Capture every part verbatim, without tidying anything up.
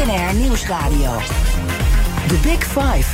N R Nieuwsradio. The Big Five.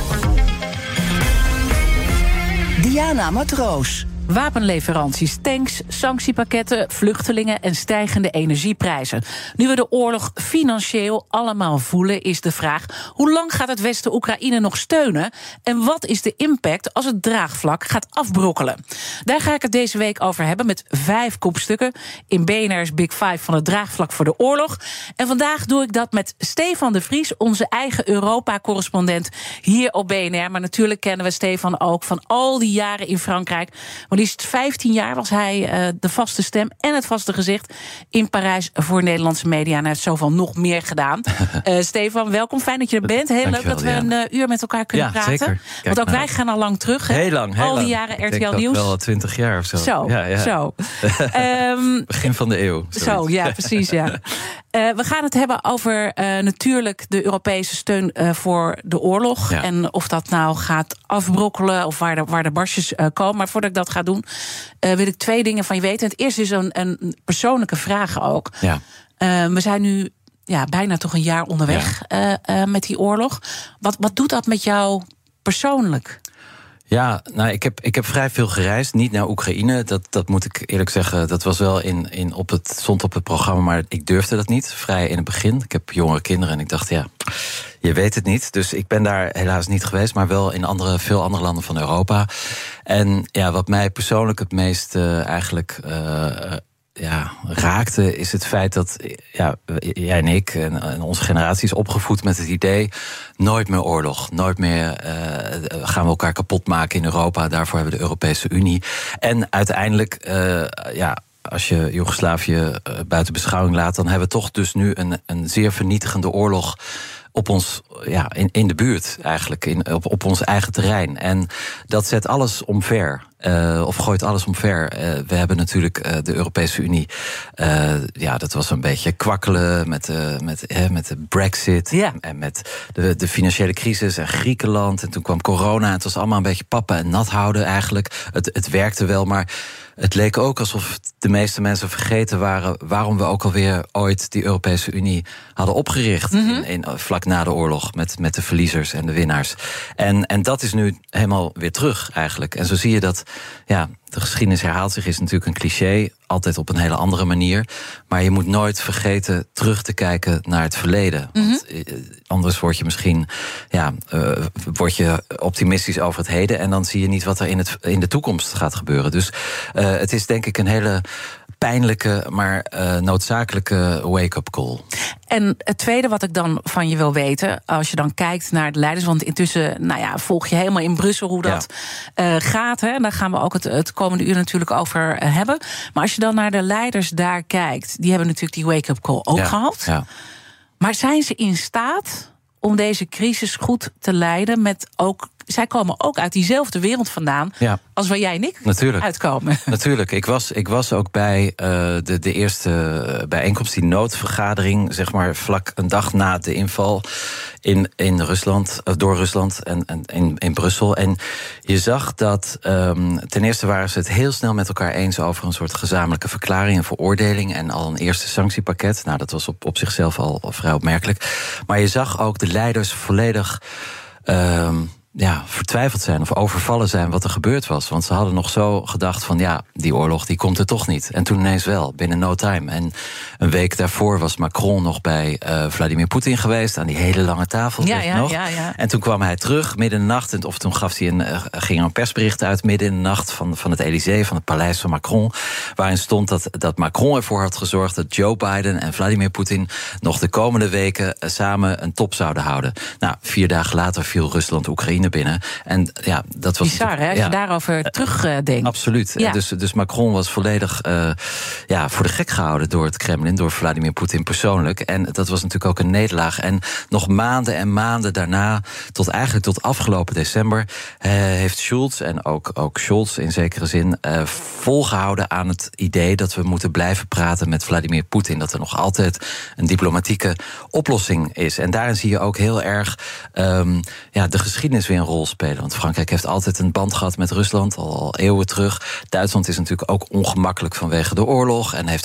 Diana Matroos. Wapenleveranties, tanks, sanctiepakketten, vluchtelingen en stijgende energieprijzen. Nu we de oorlog financieel allemaal voelen, is de vraag: hoe lang gaat het Westen Oekraïne nog steunen? En wat is de impact als het draagvlak gaat afbrokkelen? Daar ga ik het deze week over hebben met vijf kopstukken in B N R's Big Five van het draagvlak voor de oorlog. En vandaag doe ik dat met Stefan de Vries, onze eigen Europa-correspondent hier op B N R. Maar natuurlijk kennen we Stefan ook van al die jaren in Frankrijk. Maar liefst vijftien jaar was hij uh, de vaste stem en het vaste gezicht in Parijs voor Nederlandse media. En hij heeft zoveel nog meer gedaan. Uh, Stefan, welkom. Fijn dat je er bent. Heel Dankjewel, leuk dat we ja. een uh, uur met elkaar kunnen ja, praten. Zeker. Want ook nou, wij gaan al lang terug. Hè? Heel lang. Heel al die lang. jaren R T L Ik denk Nieuws. Ook wel twintig jaar of zo. Zo, ja, ja. zo. um, Begin van de eeuw. Zoiets. Zo, ja, precies. Ja. Uh, we gaan het hebben over uh, natuurlijk de Europese steun uh, voor de oorlog. Ja. En of dat nou gaat afbrokkelen of waar de, waar de barstjes uh, komen. Maar voordat ik dat ga doen, uh, wil ik twee dingen van je weten. Het eerste is een, een persoonlijke vraag ook. Ja. Uh, we zijn nu ja, bijna toch een jaar onderweg ja. uh, uh, met die oorlog. Wat, wat doet dat met jou persoonlijk? Ja, nou, ik heb, ik heb vrij veel gereisd. Niet naar Oekraïne, dat, dat moet ik eerlijk zeggen. Dat was wel in, in op het, stond op het programma, maar ik durfde dat niet. Vrij in het begin. Ik heb jongere kinderen en ik dacht, ja, je weet het niet. Dus ik ben daar helaas niet geweest, maar wel in andere, veel andere landen van Europa. En ja, wat mij persoonlijk het meest uh, eigenlijk Uh, Ja, raakte, is het feit dat ja, jij en ik en, en onze generatie is opgevoed met het idee: nooit meer oorlog, nooit meer uh, gaan we elkaar kapot maken in Europa. Daarvoor hebben we de Europese Unie. En uiteindelijk, uh, ja, als je Joegoslavië uh, buiten beschouwing laat, dan hebben we toch dus nu een, een zeer vernietigende oorlog op ons, ja, in, in de buurt eigenlijk, in, op, op ons eigen terrein. En dat zet alles omver. Uh, of gooit alles omver. Uh, we hebben natuurlijk uh, de Europese Unie. Uh, ja, dat was een beetje kwakkelen met, uh, met, uh, met de Brexit. Ja. En met de, de financiële crisis en Griekenland. En toen kwam corona. En het was allemaal een beetje pappen en nat houden eigenlijk. Het, het werkte wel, maar het leek ook alsof de meeste mensen vergeten waren waarom we ook alweer ooit die Europese Unie hadden opgericht. Mm-hmm. in, in, vlak na de oorlog met, met de verliezers en de winnaars. En, en dat is nu helemaal weer terug eigenlijk. En zo zie je dat, ja, de geschiedenis herhaalt zich, is natuurlijk een cliché, altijd op een hele andere manier. Maar je moet nooit vergeten terug te kijken naar het verleden. Mm-hmm. Want uh, anders word je misschien ja, uh, word je optimistisch over het heden en dan zie je niet wat er in, het, in de toekomst gaat gebeuren. Dus uh, het is denk ik een hele pijnlijke, maar uh, noodzakelijke wake-up call. En het tweede wat ik dan van je wil weten, als je dan kijkt naar de leiders, want intussen nou ja, volg je helemaal in Brussel hoe dat ja. uh, gaat. Hè, en daar gaan we ook het, het komende uur natuurlijk over uh, hebben. Maar als je dan naar de leiders daar kijkt, die hebben natuurlijk die wake-up call ook ja. gehad. Ja. Maar zijn ze in staat om deze crisis goed te leiden met ook, zij komen ook uit diezelfde wereld vandaan ja. als waar jij en ik Natuurlijk. uitkomen. Natuurlijk. Ik was, ik was ook bij uh, de, de eerste bijeenkomst, die noodvergadering, zeg maar vlak een dag na de inval in, in Rusland, door Rusland en, en in, in Brussel. En je zag dat um, ten eerste waren ze het heel snel met elkaar eens over een soort gezamenlijke verklaring en veroordeling en al een eerste sanctiepakket. Nou, dat was op, op zichzelf al, al vrij opmerkelijk. Maar je zag ook de leiders volledig Um, ja, vertwijfeld zijn of overvallen zijn wat er gebeurd was. Want ze hadden nog zo gedacht van ja, die oorlog die komt er toch niet. En toen ineens wel, binnen no time. En een week daarvoor was Macron nog bij uh, Vladimir Poetin geweest aan die hele lange tafel. Ja, ja, nog. Ja, ja. En toen kwam hij terug midden in de nacht. En of toen gaf hij een, uh, ging er een persbericht uit midden in de nacht van, van het Elysée, van het paleis van Macron. Waarin stond dat, dat Macron ervoor had gezorgd dat Joe Biden en Vladimir Poetin nog de komende weken uh, samen een top zouden houden. Nou, vier dagen later viel Rusland Oekraïne binnen. En ja, dat was bizar, hè, als ja, je daarover terugdenkt. Uh, absoluut. Ja. Dus, dus Macron was volledig uh, ja, voor de gek gehouden door het Kremlin, door Vladimir Poetin persoonlijk. En dat was natuurlijk ook een nederlaag. En nog maanden en maanden daarna, tot eigenlijk tot afgelopen december, uh, heeft Schulz en ook, ook Scholz in zekere zin uh, volgehouden aan het idee dat we moeten blijven praten met Vladimir Poetin. Dat er nog altijd een diplomatieke oplossing is. En daarin zie je ook heel erg um, ja, de geschiedenis weer een rol spelen. Want Frankrijk heeft altijd een band gehad met Rusland, al, al eeuwen terug. Duitsland is natuurlijk ook ongemakkelijk vanwege de oorlog en heeft ook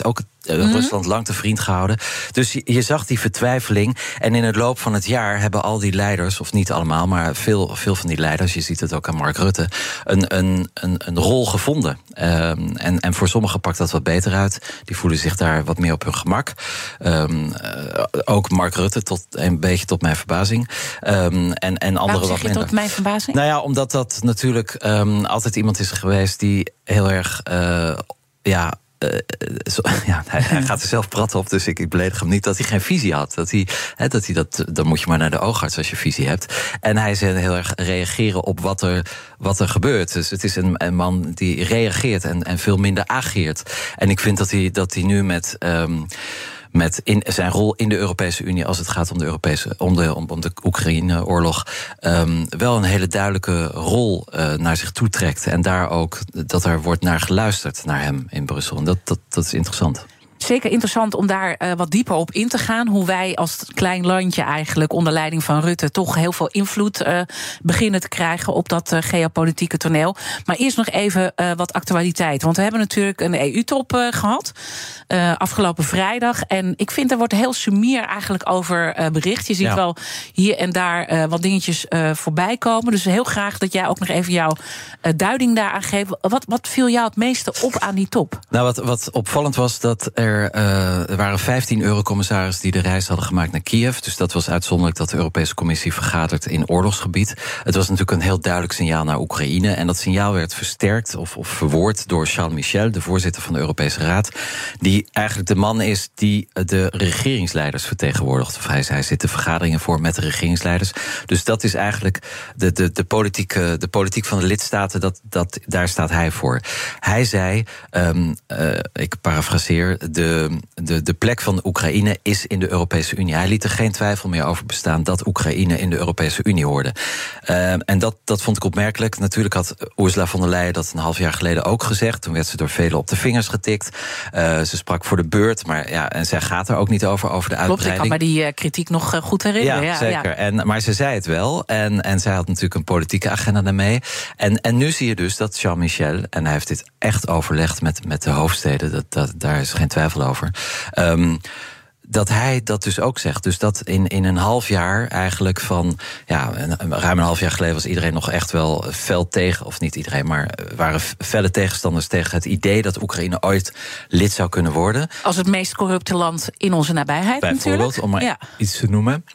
uh, mm-hmm. Rusland lang te vriend gehouden. Dus je, je zag die vertwijfeling. En in het loop van het jaar hebben al die leiders, of niet allemaal, maar veel, veel van die leiders, je ziet het ook aan Mark Rutte, een, een, een, een rol gevonden. Um, en, en voor sommigen pakt dat wat beter uit. Die voelen zich daar wat meer op hun gemak. Um, uh, ook Mark Rutte, tot een beetje tot mijn verbazing. Um, en, en anderen wat minder. Tot mijn verbazing? Nou ja, omdat dat natuurlijk um, altijd iemand is geweest die heel erg, uh, ja. Uh, zo, ja, hij, hij gaat er zelf praten op, dus ik, ik beledig hem niet dat hij geen visie had. Dat hij, he, dat hij dat, dan moet je maar naar de oogarts als je visie hebt. En hij zei heel erg reageren op wat er, wat er gebeurt. Dus het is een, een man die reageert en, en veel minder ageert. En ik vind dat hij, dat hij nu met. Um, Met in zijn rol in de Europese Unie als het gaat om de Europese om de, om, om de Oekraïne-oorlog, um, wel een hele duidelijke rol uh, naar zich toe trekt. En daar ook dat er wordt naar geluisterd naar hem in Brussel. En dat, dat, dat is interessant. Zeker interessant om daar uh, wat dieper op in te gaan. Hoe wij als klein landje eigenlijk onder leiding van Rutte toch heel veel invloed uh, beginnen te krijgen op dat uh, geopolitieke toneel. Maar eerst nog even uh, wat actualiteit. Want we hebben natuurlijk een E U-top uh, gehad. Uh, afgelopen vrijdag. En ik vind er wordt heel sumier eigenlijk over uh, bericht. Je ziet ja. wel hier en daar uh, wat dingetjes uh, voorbij komen. Dus heel graag dat jij ook nog even jouw uh, duiding daaraan geeft. Wat, wat viel jou het meeste op aan die top? Nou, wat, wat opvallend was dat er Uh, er waren vijftien eurocommissarissen die de reis hadden gemaakt naar Kiev. Dus dat was uitzonderlijk dat de Europese Commissie vergadert in oorlogsgebied. Het was natuurlijk een heel duidelijk signaal naar Oekraïne. En dat signaal werd versterkt of, of verwoord door Charles Michel, de voorzitter van de Europese Raad. Die eigenlijk de man is die de regeringsleiders vertegenwoordigt. Of hij, hij zit de vergaderingen voor met de regeringsleiders. Dus dat is eigenlijk de, de, de, politieke, de politiek van de lidstaten. Dat, dat, daar staat hij voor. Hij zei, um, uh, ik parafraseer, de De, de, de plek van Oekraïne is in de Europese Unie. Hij liet er geen twijfel meer over bestaan dat Oekraïne in de Europese Unie hoorde. Uh, en dat, dat vond ik opmerkelijk. Natuurlijk had Ursula von der Leyen dat een half jaar geleden ook gezegd. Toen werd ze door velen op de vingers getikt. Uh, ze sprak voor de beurt, maar ja, en zij gaat er ook niet over, over de uitbreiding. Klopt, ik kan me die uh, kritiek nog uh, goed herinneren. Ja, ja zeker. Ja. En, maar ze zei het wel. En, en zij had natuurlijk een politieke agenda daarmee. En, en nu zie je dus dat Charles Michel, en hij heeft dit echt overlegd met, met de hoofdsteden, dat, dat, daar is geen twijfel over. Um, dat hij dat dus ook zegt. Dus dat in, in een half jaar eigenlijk van, ja, een, ruim een half jaar geleden was iedereen nog echt wel fel tegen, of niet iedereen, maar waren felle tegenstanders tegen het idee dat Oekraïne ooit lid zou kunnen worden. Als het meest corrupte land in onze nabijheid bijvoorbeeld, natuurlijk. Om maar ja. iets te noemen.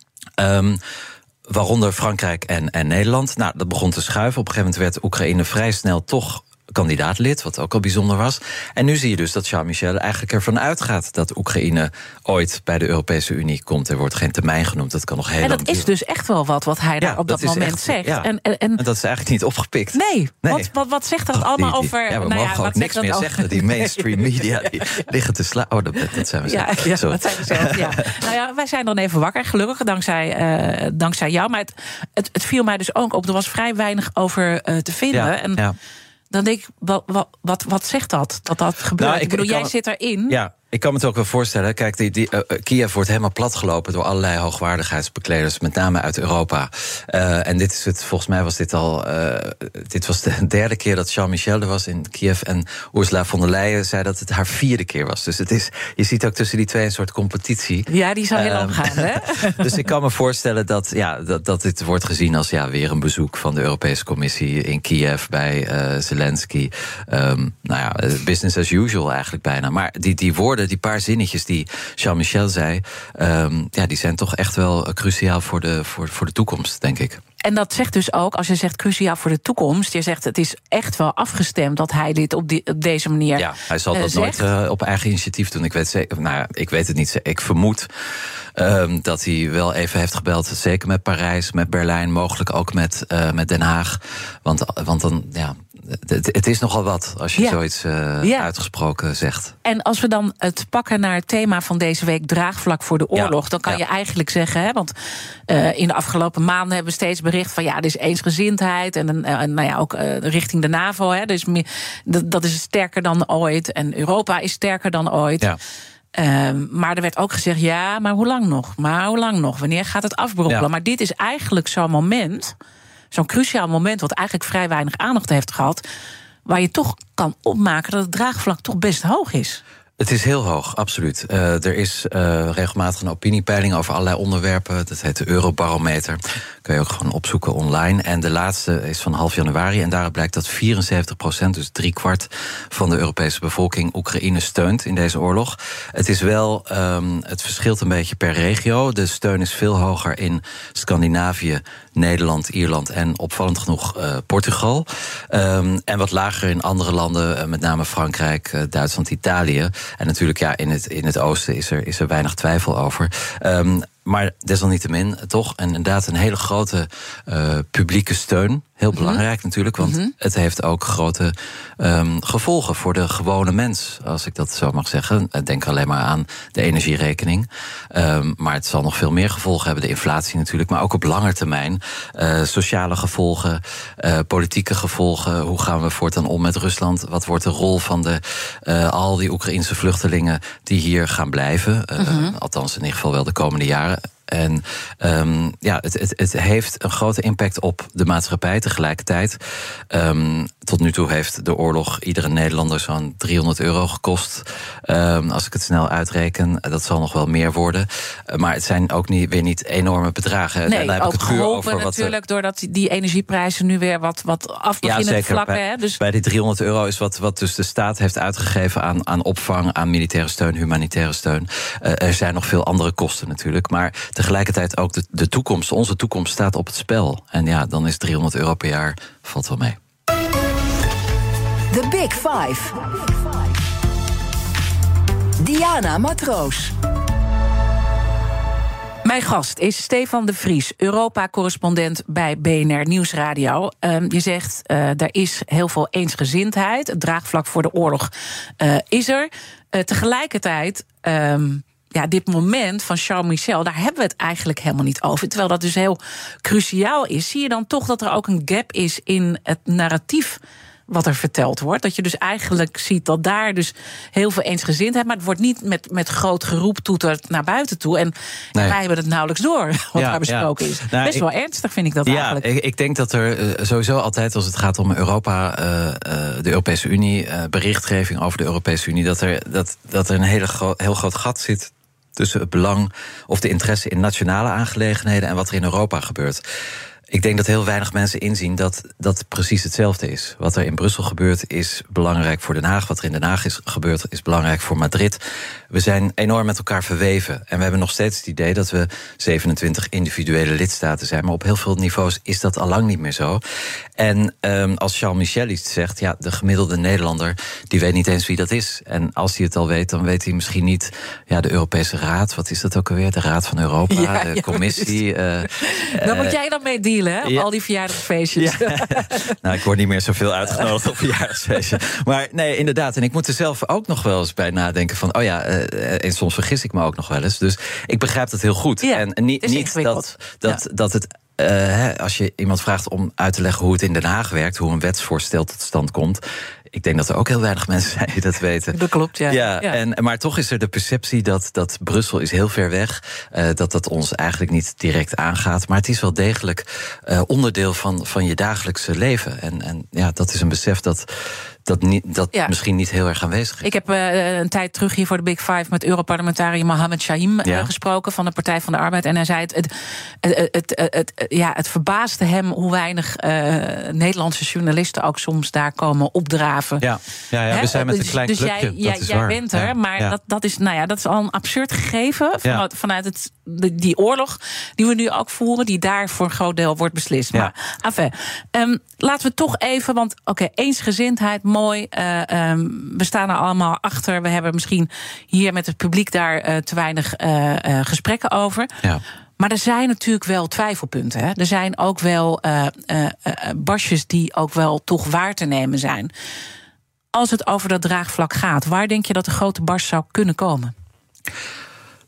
Um, waaronder Frankrijk en, en Nederland. Nou, dat begon te schuiven. Op een gegeven moment werd Oekraïne vrij snel toch kandidaatlid, wat ook al bijzonder was. En nu zie je dus dat Charles Michel eigenlijk ervan uitgaat dat Oekraïne ooit bij de Europese Unie komt. Er wordt geen termijn genoemd, dat kan nog heel lang duren. En dat is dus echt wel wat, wat hij daar ja, op dat, dat moment echt, zegt. Ja. En, en, en, en dat is eigenlijk niet opgepikt. Nee, nee. Wat, wat, wat zegt dat oh, allemaal die, die, over... Ja, we nou mogen ja, gewoon niks meer over? zeggen. Die mainstream media die liggen te slaan. Oh, dat, dat zijn we zelf. Ja, ja, dat zijn we zelf, ja. Nou ja, wij zijn dan even wakker, gelukkig, dankzij, uh, dankzij jou. Maar het, het, het viel mij dus ook op, er was vrij weinig over uh, te vinden. Ja, en ja. Dan denk ik, wat, wat, wat, wat zegt dat? Dat dat gebeurt? Nou, ik, ik bedoel, ik kan, jij zit erin. Ja, ik kan me het ook wel voorstellen. Kijk, die, die, uh, Kiev wordt helemaal platgelopen door allerlei hoogwaardigheidsbekleders, met name uit Europa. Uh, en dit is het, volgens mij was dit al, uh, dit was de derde keer dat Charles Michel er was in Kiev. En Ursula von der Leyen zei dat het haar vierde keer was. Dus het is, je ziet ook tussen die twee een soort competitie. Ja, die zou heel uh, lang gaan, hè? Dus ik kan me voorstellen dat, ja, dat, dat dit wordt gezien als ja, weer een bezoek van de Europese Commissie in Kiev bij uh, Zelensky. Um, nou ja, business as usual eigenlijk bijna. Maar die, die woorden, die paar zinnetjes die Charles Michel zei, um, ja, die zijn toch echt wel cruciaal voor de, voor, voor de toekomst, denk ik. En dat zegt dus ook, als je zegt cruciaal voor de toekomst, je zegt het is echt wel afgestemd dat hij dit op, die, op deze manier Ja, hij zal dat uh, nooit uh, op eigen initiatief doen. Ik weet, zeker, nou ja, ik weet het niet. Ik vermoed um, dat hij wel even heeft gebeld, zeker met Parijs, met Berlijn, mogelijk ook met, uh, met Den Haag. Want, want dan, ja, het, het is nogal wat als je ja. zoiets uh, ja. uitgesproken zegt. En als we dan het pakken naar het thema van deze week, draagvlak voor de oorlog, ja. dan kan ja. je eigenlijk zeggen, hè, want uh, in de afgelopen maanden hebben we steeds bericht van ja, er is eensgezindheid en, uh, nou ja, ook uh, richting de NAVO, hè, dus meer, dat, dat is sterker dan ooit en Europa is sterker dan ooit. Ja. Uh, maar er werd ook gezegd, ja, maar hoe lang nog? Maar hoe lang nog? Wanneer gaat het afbrokkelen? Ja. Maar dit is eigenlijk zo'n moment, zo'n cruciaal moment, wat eigenlijk vrij weinig aandacht heeft gehad, waar je toch kan opmaken dat het draagvlak toch best hoog is. Het is heel hoog, absoluut. Uh, er is uh, regelmatig een opiniepeiling over allerlei onderwerpen. Dat heet de Eurobarometer. Kun je ook gewoon opzoeken online. En de laatste is van half januari. En daaruit blijkt dat vierenzeventig procent, dus driekwart van de Europese bevolking, Oekraïne steunt in deze oorlog. Het is wel, um, het verschilt een beetje per regio. De steun is veel hoger in Scandinavië, Nederland, Ierland en opvallend genoeg uh, Portugal. Um, en wat lager in andere landen, uh, met name Frankrijk, uh, Duitsland, Italië. En natuurlijk, ja, in het, in het oosten is er, is er weinig twijfel over. Um, maar desalniettemin toch inderdaad een hele grote uh, publieke steun. Heel belangrijk mm-hmm. natuurlijk, want mm-hmm. het heeft ook grote um, gevolgen voor de gewone mens, als ik dat zo mag zeggen. Denk alleen maar aan de energierekening. Um, maar het zal nog veel meer gevolgen hebben, de inflatie natuurlijk, maar ook op lange termijn. Uh, sociale gevolgen, uh, politieke gevolgen. Hoe gaan we voortaan om met Rusland? Wat wordt de rol van de, uh, al die Oekraïnse vluchtelingen die hier gaan blijven? Uh, mm-hmm. Althans, in ieder geval wel de komende jaren. En um, ja, het, het, het heeft een grote impact op de maatschappij tegelijkertijd. Um, tot nu toe heeft de oorlog iedere Nederlander zo'n driehonderd euro gekost. Um, als ik het snel uitreken, dat zal nog wel meer worden. Uh, maar het zijn ook niet, weer niet enorme bedragen. Nee, daar heb ook ik het puur geholpen over natuurlijk, wat, doordat die energieprijzen nu weer wat, wat af beginnen ja, zeker. te vlakken. Bij, hè? Dus bij die driehonderd euro is wat, wat dus de staat heeft uitgegeven aan, aan opvang, aan militaire steun, humanitaire steun. Uh, er zijn nog veel andere kosten natuurlijk, maar tegelijkertijd ook de, de toekomst, onze toekomst staat op het spel. En ja, dan is driehonderd euro per jaar, valt wel mee. The Big Five. Diana Matroos. Mijn gast is Stefan de Vries, Europa-correspondent bij B N R Nieuwsradio. Um, je zegt, uh, er is heel veel eensgezindheid. Het draagvlak voor de oorlog uh, is er. Uh, tegelijkertijd, Um, ja, dit moment van Charles Michel, daar hebben we het eigenlijk helemaal niet over. Terwijl dat dus heel cruciaal is. Zie je dan toch dat er ook een gap is in het narratief wat er verteld wordt? Dat je dus eigenlijk ziet dat daar dus heel veel eensgezindheid, maar het wordt niet met, met groot geroep toeterd naar buiten toe. En nee. wij hebben het nauwelijks door wat ja, daar besproken ja. is. Nou, Best ik, wel ernstig vind ik dat ja, eigenlijk. Ik, ik denk dat er uh, sowieso altijd, als het gaat om Europa, uh, uh, de Europese Unie, uh, berichtgeving over de Europese Unie, dat er, dat, dat er een hele gro- heel groot gat zit tussen het belang of de interesse in nationale aangelegenheden en wat er in Europa gebeurt. Ik denk dat heel weinig mensen inzien dat dat precies hetzelfde is. Wat er in Brussel gebeurt is belangrijk voor Den Haag. Wat er in Den Haag is gebeurd is belangrijk voor Madrid. We zijn enorm met elkaar verweven. En we hebben nog steeds het idee dat we zevenentwintig individuele lidstaten zijn. Maar op heel veel niveaus is dat allang niet meer zo. En um, als Charles Michel iets zegt, ja, de gemiddelde Nederlander die weet niet eens wie dat is. En als hij het al weet, dan weet hij misschien niet, ja, de Europese Raad. Wat is dat ook alweer? De Raad van Europa, ja, de ja, commissie. Uh, Daar uh, moet jij dan mee dealen, hè? Op ja. al die verjaardagsfeestjes. Ja. Nou, ik word niet meer zoveel uitgenodigd op verjaardagsfeestjes. Maar nee, inderdaad. En ik moet er zelf ook nog wel eens bij nadenken van, oh ja, uh, en soms vergis ik me ook nog wel eens. Dus ik begrijp dat heel goed. Ja, en niet, niet dat, dat, ja. dat het Uh, hè, als je iemand vraagt om uit te leggen hoe het in Den Haag werkt, hoe een wetsvoorstel tot stand komt, ik denk dat er ook heel weinig mensen zijn die dat weten. Dat klopt, ja. ja, ja. En, maar toch is er de perceptie dat, dat Brussel is heel ver weg, uh, dat dat ons eigenlijk niet direct aangaat. Maar het is wel degelijk uh, onderdeel van, van je dagelijkse leven. En, en ja, dat is een besef dat dat, niet, dat ja. misschien niet heel erg aanwezig is. Ik heb uh, een tijd terug hier voor de Big Five met Europarlementariër Mohammed Shahim ja. uh, gesproken van de Partij van de Arbeid. En hij zei het, het, het, het, het, het, ja, het verbaasde hem hoe weinig uh, Nederlandse journalisten ook soms daar komen opdraven. Ja, ja, ja we zijn met een klein dus clubje. Dus jij, dat is jij waar. bent er, ja. maar ja. dat, dat, is, nou ja, dat is al een absurd gegeven vanuit, ja. vanuit het, de, die oorlog die we nu ook voeren, die daar voor een groot deel wordt beslist. Ja. Maar enfin, um, laten we toch even, want oké, okay, eensgezindheid, mooi. Uh, um, we staan er allemaal achter. We hebben misschien hier met het publiek daar uh, te weinig uh, uh, gesprekken over. Ja. Maar er zijn natuurlijk wel twijfelpunten. Hè? Er zijn ook wel uh, uh, uh, basjes die ook wel toch waar te nemen zijn. Als het over dat draagvlak gaat, waar denk je dat de grote barst zou kunnen komen?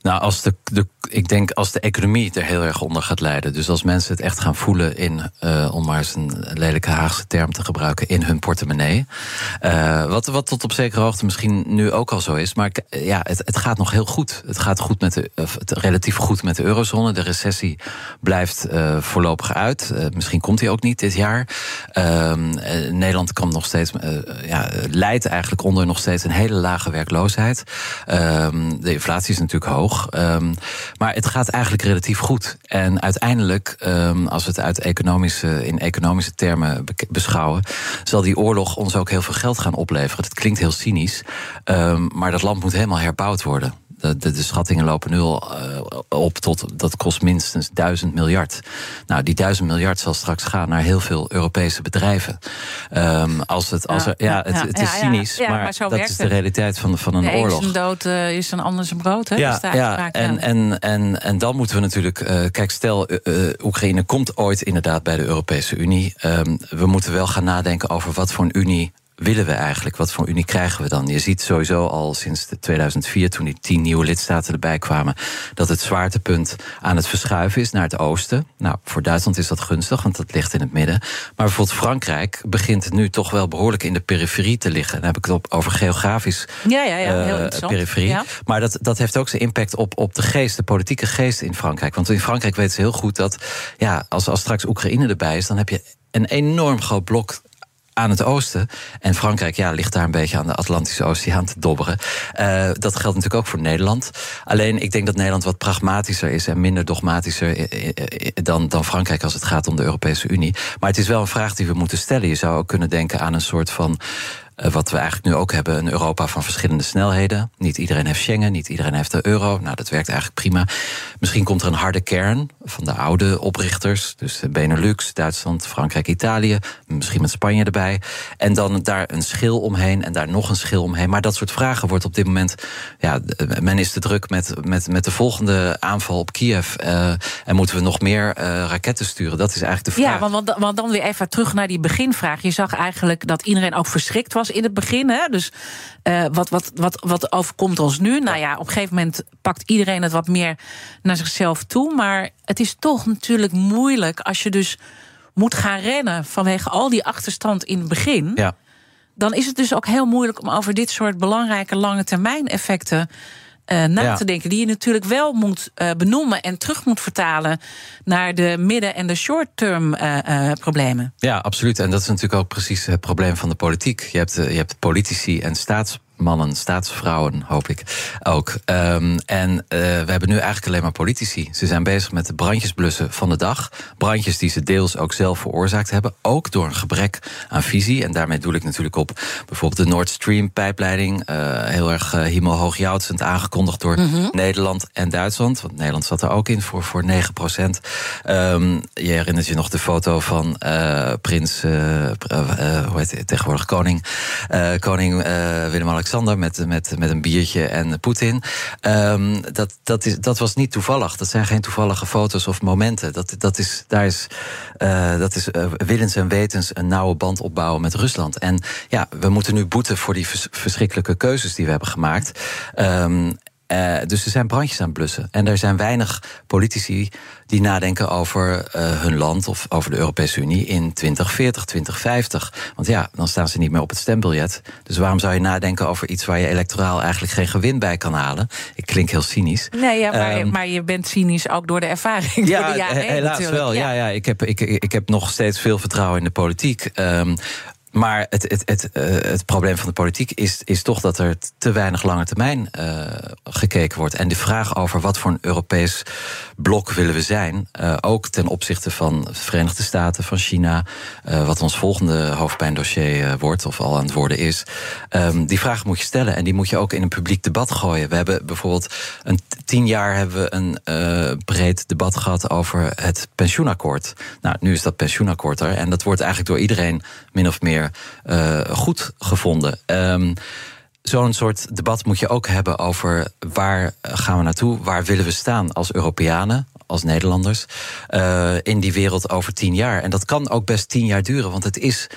Nou, als de, de, ik denk als de economie er heel erg onder gaat lijden. Dus als mensen het echt gaan voelen in, uh, om maar eens een lelijke Haagse term te gebruiken, in hun portemonnee. Uh, wat, wat tot op zekere hoogte misschien nu ook al zo is. Maar ja, het, het gaat nog heel goed. Het gaat goed met de, het relatief goed met de eurozone. De recessie blijft uh, voorlopig uit. Uh, misschien komt die ook niet dit jaar. Uh, uh, Nederland kan nog steeds, uh, ja, leidt eigenlijk onder nog steeds een hele lage werkloosheid. Uh, de inflatie is natuurlijk hoog. Um, maar het gaat eigenlijk relatief goed. En uiteindelijk, um, als we het uit economische, in economische termen be- beschouwen, zal die oorlog ons ook heel veel geld gaan opleveren. Dat klinkt heel cynisch, um, maar dat land moet helemaal herbouwd worden. De, de, de schattingen lopen nu al uh, op tot, dat kost minstens duizend miljard. Nou, die duizend miljard zal straks gaan naar heel veel Europese bedrijven. Um, als het, als er, ja, het, het is ja, cynisch, ja, ja, maar, maar zo dat is de realiteit van, van een de oorlog. De een dood uh, is een ander zijn brood, hè? Ja, ja, en, en, en, en dan moeten we natuurlijk, uh, kijk, stel uh, uh, Oekraïne komt ooit inderdaad bij de Europese Unie. Um, we moeten wel gaan nadenken over wat voor een Unie willen we eigenlijk? Wat voor Unie krijgen we dan? Je ziet sowieso al sinds tweeduizend vier, toen die tien nieuwe lidstaten erbij kwamen, dat het zwaartepunt aan het verschuiven is naar het oosten. Nou, voor Duitsland is dat gunstig, want dat ligt in het midden. Maar bijvoorbeeld Frankrijk begint nu toch wel behoorlijk in de periferie te liggen. Dan heb ik het op, over geografisch ja, ja, ja, heel uh, periferie. Ja. Maar dat, dat heeft ook zijn impact op, op de geest, de politieke geest in Frankrijk. Want in Frankrijk weten ze heel goed dat, ja, als, als straks Oekraïne erbij is, dan heb je een enorm groot blok aan het oosten. En Frankrijk, ja, ligt daar een beetje aan de Atlantische Oceaan te dobberen. Uh, dat geldt natuurlijk ook voor Nederland. Alleen, ik denk dat Nederland wat pragmatischer is en minder dogmatischer dan, dan Frankrijk als het gaat om de Europese Unie. Maar het is wel een vraag die we moeten stellen. Je zou ook kunnen denken aan een soort van, Uh, wat we eigenlijk nu ook hebben, een Europa van verschillende snelheden. Niet iedereen heeft Schengen, niet iedereen heeft de euro. Nou, dat werkt eigenlijk prima. Misschien komt er een harde kern van de oude oprichters. Dus Benelux, Duitsland, Frankrijk, Italië. Misschien met Spanje erbij. En dan daar een schil omheen en daar nog een schil omheen. Maar dat soort vragen wordt op dit moment, ja, men is te druk met, met, met de volgende aanval op Kiev. Uh, en moeten we nog meer uh, raketten sturen? Dat is eigenlijk de vraag. Ja, want, want dan weer even terug naar die beginvraag. Je zag eigenlijk dat iedereen ook verschrikt was in het begin. Hè? Dus uh, wat, wat, wat, wat overkomt ons nu? Nou ja, op een gegeven moment pakt iedereen het wat meer naar zichzelf toe. Maar het is toch natuurlijk moeilijk als je dus moet gaan rennen vanwege al die achterstand in het begin. Ja. Dan is het dus ook heel moeilijk om over dit soort belangrijke lange termijn effecten Uh, na ja. te denken, die je natuurlijk wel moet uh, benoemen en terug moet vertalen naar de midden- en de short-term uh, uh, problemen. Ja, absoluut. En dat is natuurlijk ook precies het probleem van de politiek. Je hebt, uh, je hebt politici en staatsmannen, staatsvrouwen, hoop ik ook. Um, en uh, we hebben nu eigenlijk alleen maar politici. Ze zijn bezig met de brandjes blussen van de dag. Brandjes die ze deels ook zelf veroorzaakt hebben. Ook door een gebrek aan visie. En daarmee doe ik natuurlijk op bijvoorbeeld de Nord Stream-pijpleiding. Uh, heel erg uh, hemelhoogjoutsend aangekondigd door mm-hmm. Nederland en Duitsland. Want Nederland zat er ook in voor, voor negen procent. Um, je herinnert je nog de foto van uh, prins, uh, uh, uh, hoe heet het tegenwoordig, koning, uh, koning uh, Willem-Alexander met, met, met een biertje en Poetin. Um, dat, dat, is, dat was niet toevallig. Dat zijn geen toevallige foto's of momenten. Dat, dat is, daar is, uh, dat is uh, willens en wetens een nauwe band opbouwen met Rusland. En ja, we moeten nu boeten voor die vers- verschrikkelijke keuzes die we hebben gemaakt. Um, Uh, dus er zijn brandjes aan het blussen. En er zijn weinig politici die nadenken over uh, hun land of over de Europese Unie in twintig veertig, twintig vijftig. Want ja, dan staan ze niet meer op het stembiljet. Dus waarom zou je nadenken over iets waar je electoraal eigenlijk geen gewin bij kan halen? Ik klink heel cynisch. Nee, ja, maar, um, maar je bent cynisch ook door de ervaring. Ja, door de jaren heen, helaas natuurlijk. wel. Ja, ja, ik, heb, ik, ik heb nog steeds veel vertrouwen in de politiek. Um, Maar het, het, het, uh, het probleem van de politiek is, is toch dat er te weinig lange termijn uh, gekeken wordt. En de vraag over wat voor een Europees blok willen we zijn, uh, ook ten opzichte van de Verenigde Staten, van China, uh, wat ons volgende hoofdpijndossier uh, wordt, of al aan het worden is. Um, die vraag moet je stellen en die moet je ook in een publiek debat gooien. We hebben bijvoorbeeld een tien jaar hebben we een uh, breed debat gehad over het pensioenakkoord. Nou, nu is dat pensioenakkoord er en dat wordt eigenlijk door iedereen min of meer Uh, goed gevonden. Um, Zo'n soort debat moet je ook hebben over waar gaan we naartoe, waar willen we staan als Europeanen, als Nederlanders, uh, in die wereld over tien jaar. En dat kan ook best tien jaar duren, want het is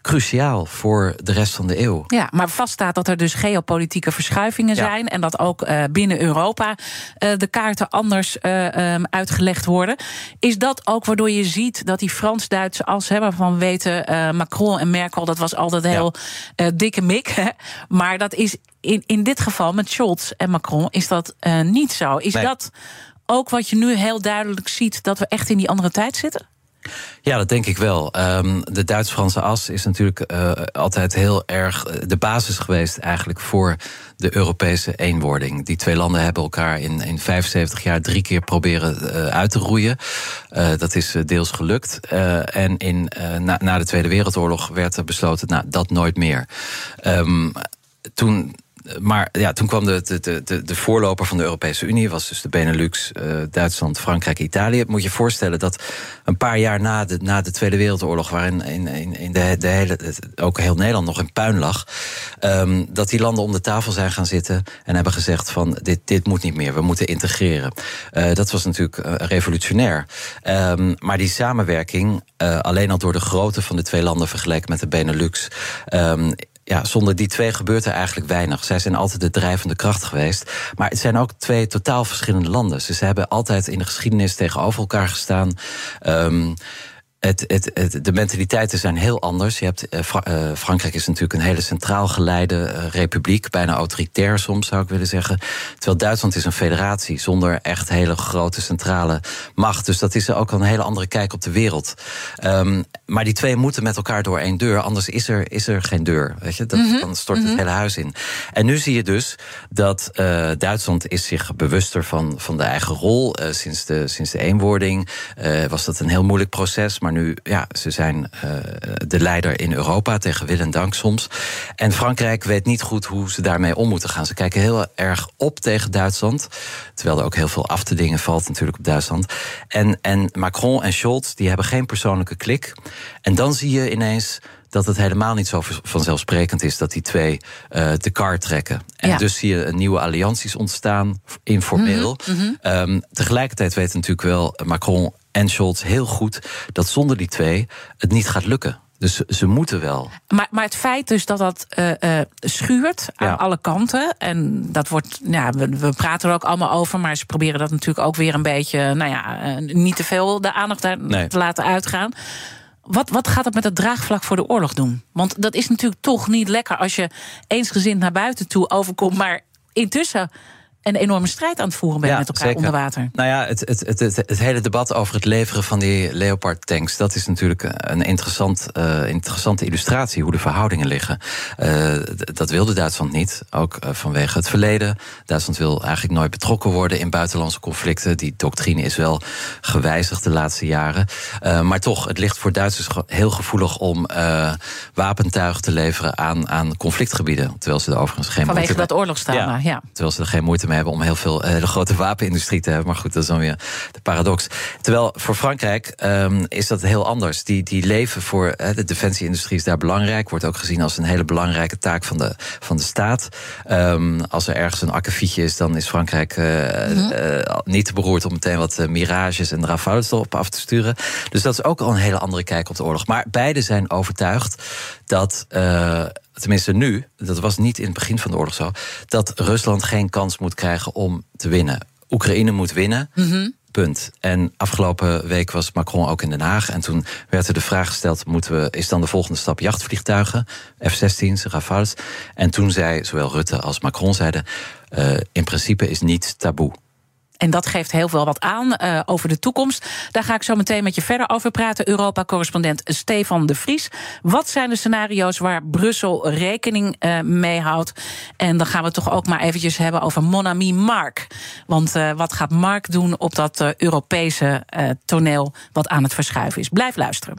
cruciaal voor de rest van de eeuw. Ja, maar vaststaat dat er dus geopolitieke verschuivingen zijn... Ja. En dat ook uh, binnen Europa uh, de kaarten anders uh, um, uitgelegd worden. Is dat ook waardoor je ziet dat die Frans-Duitse as... Hè, waarvan we weten, uh, Macron en Merkel, dat was altijd heel ja. uh, dikke mik. Hè? Maar dat is in, in dit geval met Scholz en Macron is dat uh, niet zo. Is nee. dat ook wat je nu heel duidelijk ziet... dat we echt in die andere tijd zitten? Ja, dat denk ik wel. Um, de Duits-Franse as is natuurlijk uh, altijd heel erg de basis geweest... eigenlijk voor de Europese eenwording. Die twee landen hebben elkaar in, in vijfenzeventig jaar... drie keer proberen uh, uit te roeien. Uh, dat is uh, deels gelukt. Uh, en in, uh, na, na de Tweede Wereldoorlog werd er besloten... nou, dat nooit meer. Um, toen... Maar ja, toen kwam de, de, de, de voorloper van de Europese Unie... was dus de Benelux, uh, Duitsland, Frankrijk, Italië. Moet je je voorstellen dat een paar jaar na de, na de Tweede Wereldoorlog... waarin in, in, in de, de hele, ook heel Nederland nog in puin lag... Um, dat die landen om de tafel zijn gaan zitten... en hebben gezegd van dit, dit moet niet meer, we moeten integreren. Uh, dat was natuurlijk uh, revolutionair. Um, maar die samenwerking, uh, alleen al door de grootte van de twee landen... vergeleken met de Benelux... Um, Ja, zonder die twee gebeurt er eigenlijk weinig. Zij zijn altijd de drijvende kracht geweest. Maar het zijn ook twee totaal verschillende landen. Dus ze hebben altijd in de geschiedenis tegenover elkaar gestaan. Um, Het, het, het, de mentaliteiten zijn heel anders. Je hebt, uh, Fra- uh, Frankrijk is natuurlijk een hele centraal geleide uh, republiek. Bijna autoritair soms, zou ik willen zeggen. Terwijl Duitsland is een federatie zonder echt hele grote centrale macht. Dus dat is ook een hele andere kijk op de wereld. Um, maar die twee moeten met elkaar door één deur. Anders is er, is er geen deur. Weet je? Dat, mm-hmm. Dan stort het mm-hmm. hele huis in. En nu zie je dus dat uh, Duitsland is zich bewuster van, van de eigen rol. Uh, sinds, de, sinds de eenwording uh, was dat een heel moeilijk proces. Maar nu, ja, ze zijn uh, de leider in Europa, tegen wil en dank soms. En Frankrijk weet niet goed hoe ze daarmee om moeten gaan. Ze kijken heel erg op tegen Duitsland. Terwijl er ook heel veel af te dingen valt natuurlijk op Duitsland. En, en Macron en Scholz, die hebben geen persoonlijke klik. En dan zie je ineens dat het helemaal niet zo vanzelfsprekend is dat die twee uh, de kar trekken. En ja. dus zie je nieuwe allianties ontstaan, informeel. Mm-hmm. Um, tegelijkertijd weten natuurlijk wel Macron en Scholz heel goed dat zonder die twee het niet gaat lukken. Dus ze moeten wel. Maar, maar het feit dus dat dat uh, uh, schuurt aan ja. alle kanten. En dat wordt, ja, we, we praten er ook allemaal over. Maar ze proberen dat natuurlijk ook weer een beetje, nou ja, uh, niet te veel de aandacht daar nee. te laten uitgaan. Wat, wat gaat het met het draagvlak voor de oorlog doen? Want dat is natuurlijk toch niet lekker als je eensgezind naar buiten toe overkomt, maar intussen een enorme strijd aan het voeren bent ja, met elkaar zeker. Onder water. Nou ja, het, het, het, het, het hele debat over het leveren van die Leopard-tanks, dat is natuurlijk een interessant, uh, interessante illustratie hoe de verhoudingen liggen. Uh, d- dat wilde Duitsland niet, ook uh, vanwege het verleden. Duitsland wil eigenlijk nooit betrokken worden in buitenlandse conflicten. Die doctrine is wel gewijzigd de laatste jaren. Uh, maar toch, het ligt voor Duitsers heel gevoelig om uh, wapentuig te leveren aan, aan conflictgebieden. Terwijl ze er overigens geen vanwege moeite dat oorlogsdrama, ja. ja. Terwijl ze er geen moeite mee hebben om heel veel hele grote wapenindustrie te hebben. Maar goed, dat is dan weer de paradox. Terwijl voor Frankrijk um, is dat heel anders. Die, die leven voor, uh, de defensieindustrie is daar belangrijk. Wordt ook gezien als een hele belangrijke taak van de, van de staat. Um, als er ergens een akkefietje is, dan is Frankrijk uh, mm-hmm. uh, niet te beroerd om meteen wat uh, Mirages en Rafales erop af te sturen. Dus dat is ook al een hele andere kijk op de oorlog. Maar beide zijn overtuigd dat Uh, tenminste nu, dat was niet in het begin van de oorlog zo, dat Rusland geen kans moet krijgen om te winnen. Oekraïne moet winnen, mm-hmm. punt. En afgelopen week was Macron ook in Den Haag. En toen werd er de vraag gesteld, moeten we, is dan de volgende stap jachtvliegtuigen, F zestien, Rafales? En toen zei zowel Rutte als Macron zeiden, uh, in principe is niets taboe. En dat geeft heel veel wat aan uh, over de toekomst. Daar ga ik zo meteen met je verder over praten. Europa-correspondent Stefan de Vries. Wat zijn de scenario's waar Brussel rekening uh, mee houdt? En dan gaan we het toch ook maar eventjes hebben over Mon ami Mark. Want uh, wat gaat Mark doen op dat uh, Europese uh, toneel wat aan het verschuiven is? Blijf luisteren.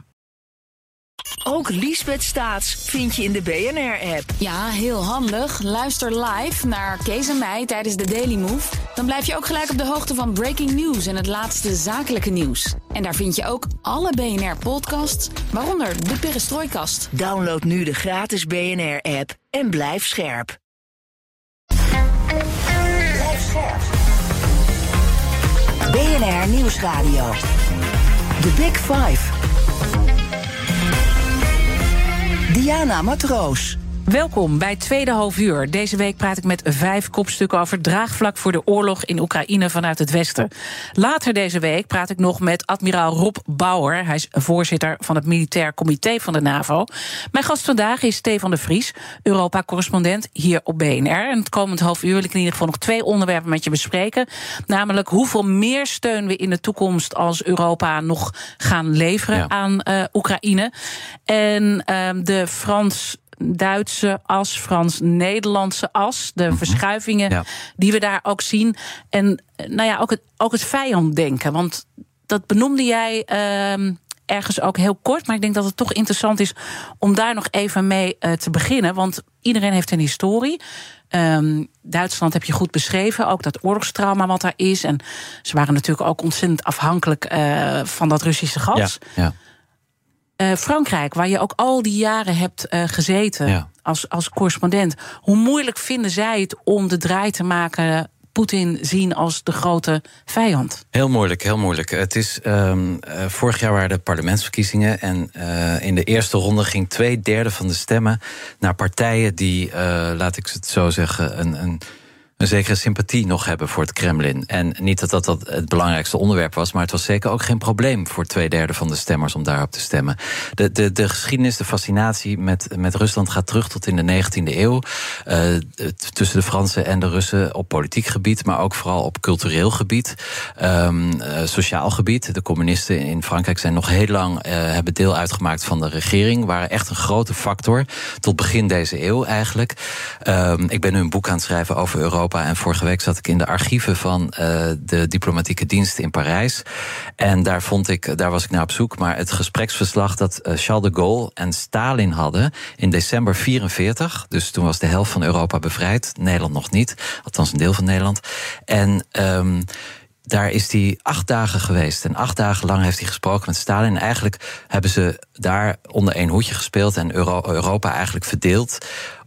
Ook Liesbeth Staats vind je in de B N R-app. Ja, heel handig. Luister live naar Kees en mij tijdens de Daily Move. Dan blijf je ook gelijk op de hoogte van breaking news en het laatste zakelijke nieuws. En daar vind je ook alle B N R-podcasts, waaronder de Perestrooikast. Download nu de gratis B N R-app en blijf scherp. Blijf scherp. B N R Nieuwsradio. The Big Five. Diana Matroos. Welkom bij Tweede Half Uur. Deze week praat ik met vijf kopstukken over het draagvlak voor de oorlog in Oekraïne vanuit het Westen. Later deze week praat ik nog met admiraal Rob Bauer. Hij is voorzitter van het Militair Comité van de NAVO. Mijn gast vandaag is Stefan de Vries, Europa-correspondent hier op B N R. En het komend half uur wil ik in ieder geval nog twee onderwerpen met je bespreken. Namelijk hoeveel meer steun we in de toekomst als Europa nog gaan leveren ja. aan uh, Oekraïne. En uh, de Frans... Duitse as, Frans-Nederlandse as. De mm-hmm. verschuivingen ja. die we daar ook zien. En nou ja, ook het, ook het vijanddenken. Want dat benoemde jij uh, ergens ook heel kort. Maar ik denk dat het toch interessant is om daar nog even mee uh, te beginnen. Want iedereen heeft een historie. Um, Duitsland heb je goed beschreven. Ook dat oorlogstrauma wat daar is. En ze waren natuurlijk ook ontzettend afhankelijk uh, van dat Russische gas. Ja, ja. Uh, Frankrijk, waar je ook al die jaren hebt uh, gezeten ja. als, als correspondent. Hoe moeilijk vinden zij het om de draai te maken, Poetin zien als de grote vijand? Heel moeilijk, heel moeilijk. Het is, um, uh, vorig jaar waren de parlementsverkiezingen en uh, in de eerste ronde ging twee derde van de stemmen naar partijen die, uh, laat ik het zo zeggen, een... een een zekere sympathie nog hebben voor het Kremlin. En niet dat, dat dat het belangrijkste onderwerp was, maar het was zeker ook geen probleem voor twee derde van de stemmers om daarop te stemmen. De, de, de geschiedenis, de fascinatie met, met Rusland gaat terug tot in de negentiende eeuw. Uh, tussen de Fransen en de Russen op politiek gebied, maar ook vooral op cultureel gebied. Um, uh, sociaal gebied. De communisten in Frankrijk zijn nog heel lang, uh, hebben deel uitgemaakt van de regering, waren echt een grote factor tot begin deze eeuw eigenlijk. Um, ik ben nu een boek aan het schrijven over Europa. En vorige week zat ik in de archieven van uh, de diplomatieke dienst in Parijs. En daar vond ik, daar was ik naar op zoek, maar het gespreksverslag dat uh, Charles de Gaulle en Stalin hadden in december vierenveertig. Dus toen was de helft van Europa bevrijd. Nederland nog niet, althans een deel van Nederland. En um, daar is hij acht dagen geweest. En acht dagen lang heeft hij gesproken met Stalin. En eigenlijk hebben ze daar onder één hoedje gespeeld en Euro- Europa eigenlijk verdeeld.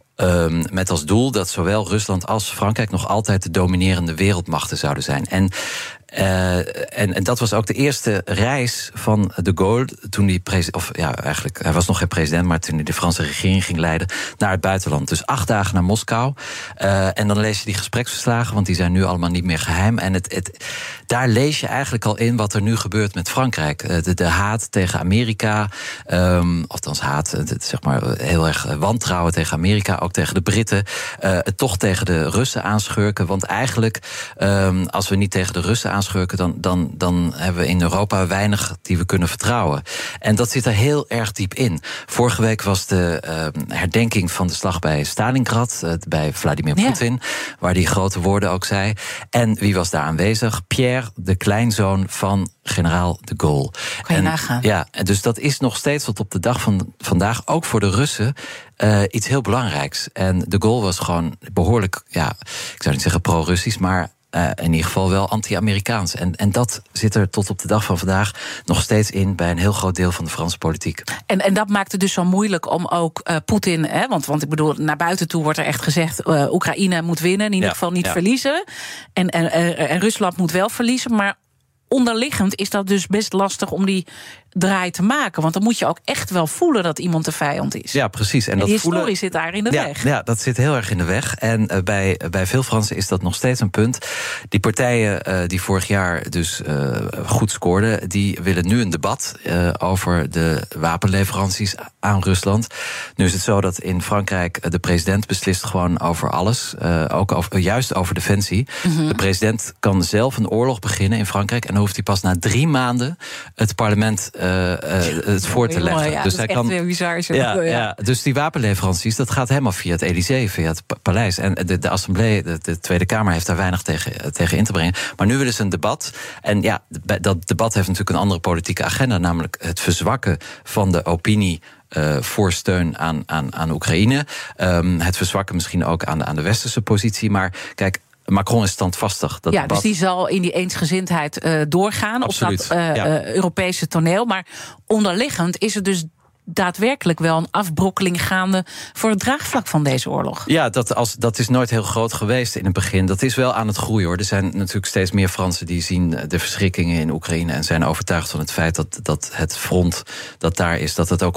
Um, met als doel dat zowel Rusland als Frankrijk nog altijd de dominerende wereldmachten zouden zijn. En, uh, en, en dat was ook de eerste reis van de Gaulle toen hij president, of ja, eigenlijk, hij was nog geen president, maar toen hij de Franse regering ging leiden naar het buitenland. Dus acht dagen naar Moskou. Uh, en dan lees je die gespreksverslagen, want die zijn nu allemaal niet meer geheim. En het, het, daar lees je eigenlijk al in wat er nu gebeurt met Frankrijk. Uh, de, de haat tegen Amerika, um, althans haat, het, zeg maar heel erg wantrouwen tegen Amerika, ook tegen de Britten, uh, het toch tegen de Russen aanschurken. Want eigenlijk, um, als we niet tegen de Russen aanschurken, dan, dan, dan hebben we in Europa weinig die we kunnen vertrouwen. En dat zit er heel erg diep in. Vorige week was de uh, herdenking van de slag bij Stalingrad, uh, bij Vladimir Poetin, ja. waar die grote woorden ook zei. En wie was daar aanwezig? Pierre, de kleinzoon van generaal de Gaulle. Kan je en, nagaan. Ja, dus dat is nog steeds tot op de dag van vandaag, ook voor de Russen, Uh, iets heel belangrijks. En de Gaulle was gewoon behoorlijk, ja, ik zou niet zeggen pro-Russisch, maar uh, in ieder geval wel anti-Amerikaans. En, en dat zit er tot op de dag van vandaag nog steeds in bij een heel groot deel van de Franse politiek. En, en dat maakt het dus zo moeilijk om ook uh, Poetin, hè, want, want ik bedoel, naar buiten toe wordt er echt gezegd, uh, Oekraïne moet winnen, in ieder ja, geval niet ja. verliezen. En, en, en Rusland moet wel verliezen, maar onderliggend is dat dus best lastig om die draai te maken. Want dan moet je ook echt wel voelen dat iemand de vijand is. Ja, precies. En, en dat die historie voelen, zit daar in de ja, weg. Ja, dat zit heel erg in de weg. En uh, bij, bij veel Fransen is dat nog steeds een punt. Die partijen uh, die vorig jaar dus uh, goed scoorden, die willen nu een debat uh, over de wapenleveranties aan Rusland. Nu is het zo dat in Frankrijk de president beslist gewoon over alles. Uh, ook over, uh, juist over defensie. Mm-hmm. De president kan zelf een oorlog beginnen in Frankrijk en dan hoeft hij pas na drie maanden het parlement Uh, uh, het voor te leggen. Ja, dus hij hij kan, weer bizar. Zo. Ja, ja, dus die wapenleveranties, dat gaat helemaal via het Élysée, via het paleis. En de, de Assemblée, de, de Tweede Kamer, heeft daar weinig tegen, tegen in te brengen. Maar nu willen ze een debat. En ja, dat debat heeft natuurlijk een andere politieke agenda, namelijk het verzwakken van de opinie Uh, voor steun aan, aan, aan Oekraïne. Um, het verzwakken misschien ook aan de, aan de westerse positie. Maar kijk, Macron is standvastig. Dat ja, debat. dus die zal in die eensgezindheid uh, doorgaan. Absoluut. Op dat uh, ja. uh, Europese toneel. Maar onderliggend is het dus daadwerkelijk wel een afbrokkeling gaande voor het draagvlak van deze oorlog. Ja, dat, als, dat is nooit heel groot geweest in het begin. Dat is wel aan het groeien, hoor. Er zijn natuurlijk steeds meer Fransen die zien de verschrikkingen in Oekraïne en zijn overtuigd van het feit dat, dat het front dat daar is, dat het ook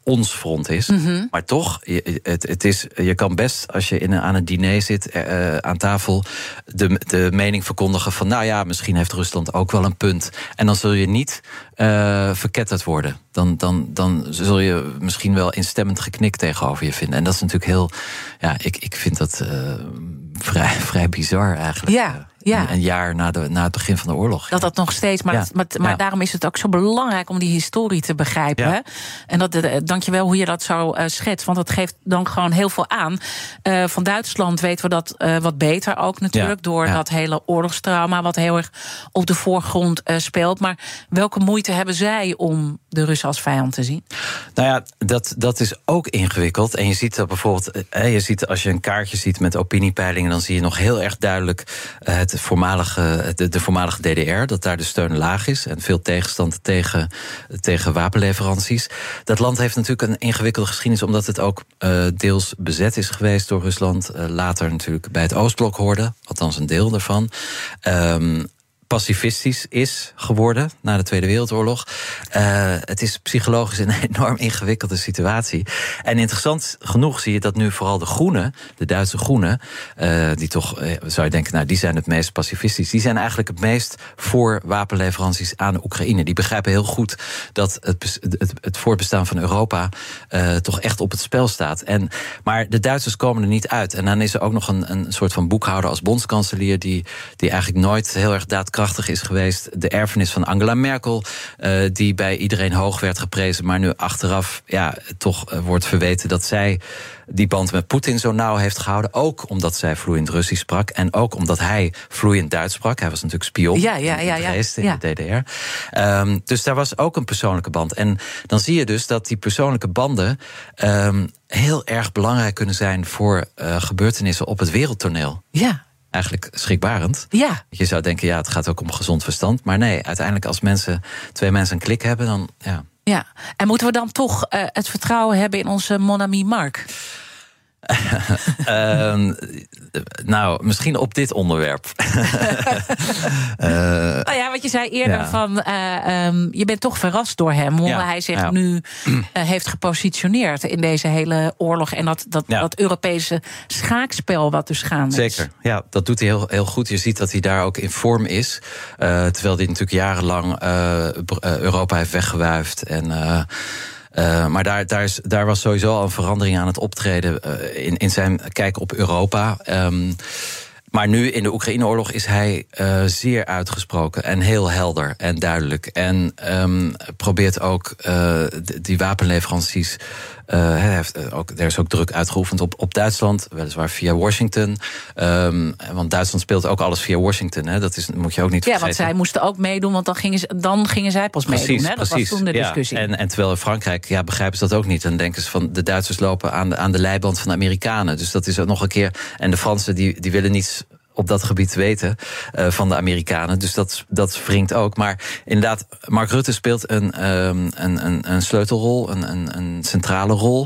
ons front is. Mm-hmm. Maar toch, je, het, het is, je kan best, als je in een, aan een diner zit, uh, aan tafel, de, de mening verkondigen van, nou ja, misschien heeft Rusland ook wel een punt. En dan zul je niet uh, verketterd worden. Dan, dan, dan zul je misschien wel instemmend geknik tegenover je vinden. En dat is natuurlijk heel, ja, ik, ik vind dat uh, vrij, vrij bizar eigenlijk. Ja. Ja. Een, een jaar na, de, na het begin van de oorlog. Dat dat nog steeds, maar, ja. dat, maar, maar ja. daarom is het ook zo belangrijk om die historie te begrijpen. Ja. Hè? En dat, dank je wel hoe je dat zo uh, schetst, want dat geeft dan gewoon heel veel aan. Uh, van Duitsland weten we dat uh, wat beter ook natuurlijk, ja. door ja. dat hele oorlogstrauma wat heel erg op de voorgrond uh, speelt. Maar welke moeite hebben zij om de Russen als vijand te zien? Nou ja, dat, dat is ook ingewikkeld. En je ziet dat bijvoorbeeld, eh, je ziet als je een kaartje ziet met opiniepeilingen, dan zie je nog heel erg duidelijk uh, het voormalige, de, de voormalige D D R, dat daar de steun laag is en veel tegenstand tegen, tegen wapenleveranties. Dat land heeft natuurlijk een ingewikkelde geschiedenis, omdat het ook uh, deels bezet is geweest door Rusland. Uh, later natuurlijk bij het Oostblok hoorde, althans een deel daarvan. Um, pacifistisch is geworden na de Tweede Wereldoorlog. Uh, het is psychologisch een enorm ingewikkelde situatie. En interessant genoeg zie je dat nu vooral de Groenen, de Duitse Groenen, uh, die toch, uh, zou je denken, nou, die zijn het meest pacifistisch. Die zijn eigenlijk het meest voor wapenleveranties aan de Oekraïne. Die begrijpen heel goed dat het, het, het voortbestaan van Europa uh, toch echt op het spel staat. En, maar de Duitsers komen er niet uit. En dan is er ook nog een, een soort van boekhouder als bondskanselier die, die eigenlijk nooit heel erg daadkrachtig is geweest. De erfenis van Angela Merkel, uh, die bij iedereen hoog werd geprezen, maar nu achteraf ja, toch uh, wordt verweten dat zij die band met Poetin zo nauw heeft gehouden. Ook omdat zij vloeiend Russisch sprak en ook omdat hij vloeiend Duits sprak. Hij was natuurlijk spion ja, ja, ja, geweest ja. in de D D R. Um, dus daar was ook een persoonlijke band. En dan zie je dus dat die persoonlijke banden um, heel erg belangrijk kunnen zijn voor uh, gebeurtenissen op het wereldtoneel. Ja. Eigenlijk schrikbarend. Ja. Je zou denken, ja, het gaat ook om gezond verstand. Maar nee, uiteindelijk als mensen, twee mensen een klik hebben, dan ja. Ja, en moeten we dan toch uh, het vertrouwen hebben in onze mon ami Mark? uh, nou, misschien op dit onderwerp. uh, oh ja, wat je zei eerder, ja. van uh, um, je bent toch verrast door hem, hoe ja, hij zich ja. nu uh, heeft gepositioneerd in deze hele oorlog en dat, dat, ja. dat Europese schaakspel wat dus gaande is. Zeker, ja, dat doet hij heel, heel goed. Je ziet dat hij daar ook in vorm is, uh, terwijl hij natuurlijk jarenlang uh, Europa heeft weggewuifd en Uh, Uh, maar daar, daar, is, daar was sowieso al een verandering aan het optreden uh, in, in zijn kijk op Europa. Um, maar nu in de Oekraïne-oorlog is hij uh, zeer uitgesproken en heel helder en duidelijk. En um, probeert ook uh, die wapenleveranties. Uh, heeft ook, er is ook druk uitgeoefend op, op Duitsland, weliswaar via Washington. Um, want Duitsland speelt ook alles via Washington. Hè. Dat is, moet je ook niet ja, vergeten. want zij moesten ook meedoen, want dan gingen, ze, dan gingen zij pas precies, meedoen. Hè. Dat precies, was toen de discussie. Ja. En, en terwijl in Frankrijk ja, begrijpen ze dat ook niet. Dan denken ze van de Duitsers lopen aan de, aan de leiband van de Amerikanen. Dus dat is ook nog een keer. En de Fransen die, die willen niets op dat gebied weten uh, van de Amerikanen. Dus dat, dat wringt ook. Maar inderdaad, Mark Rutte speelt een, um, een, een, een sleutelrol, een, een, een centrale rol.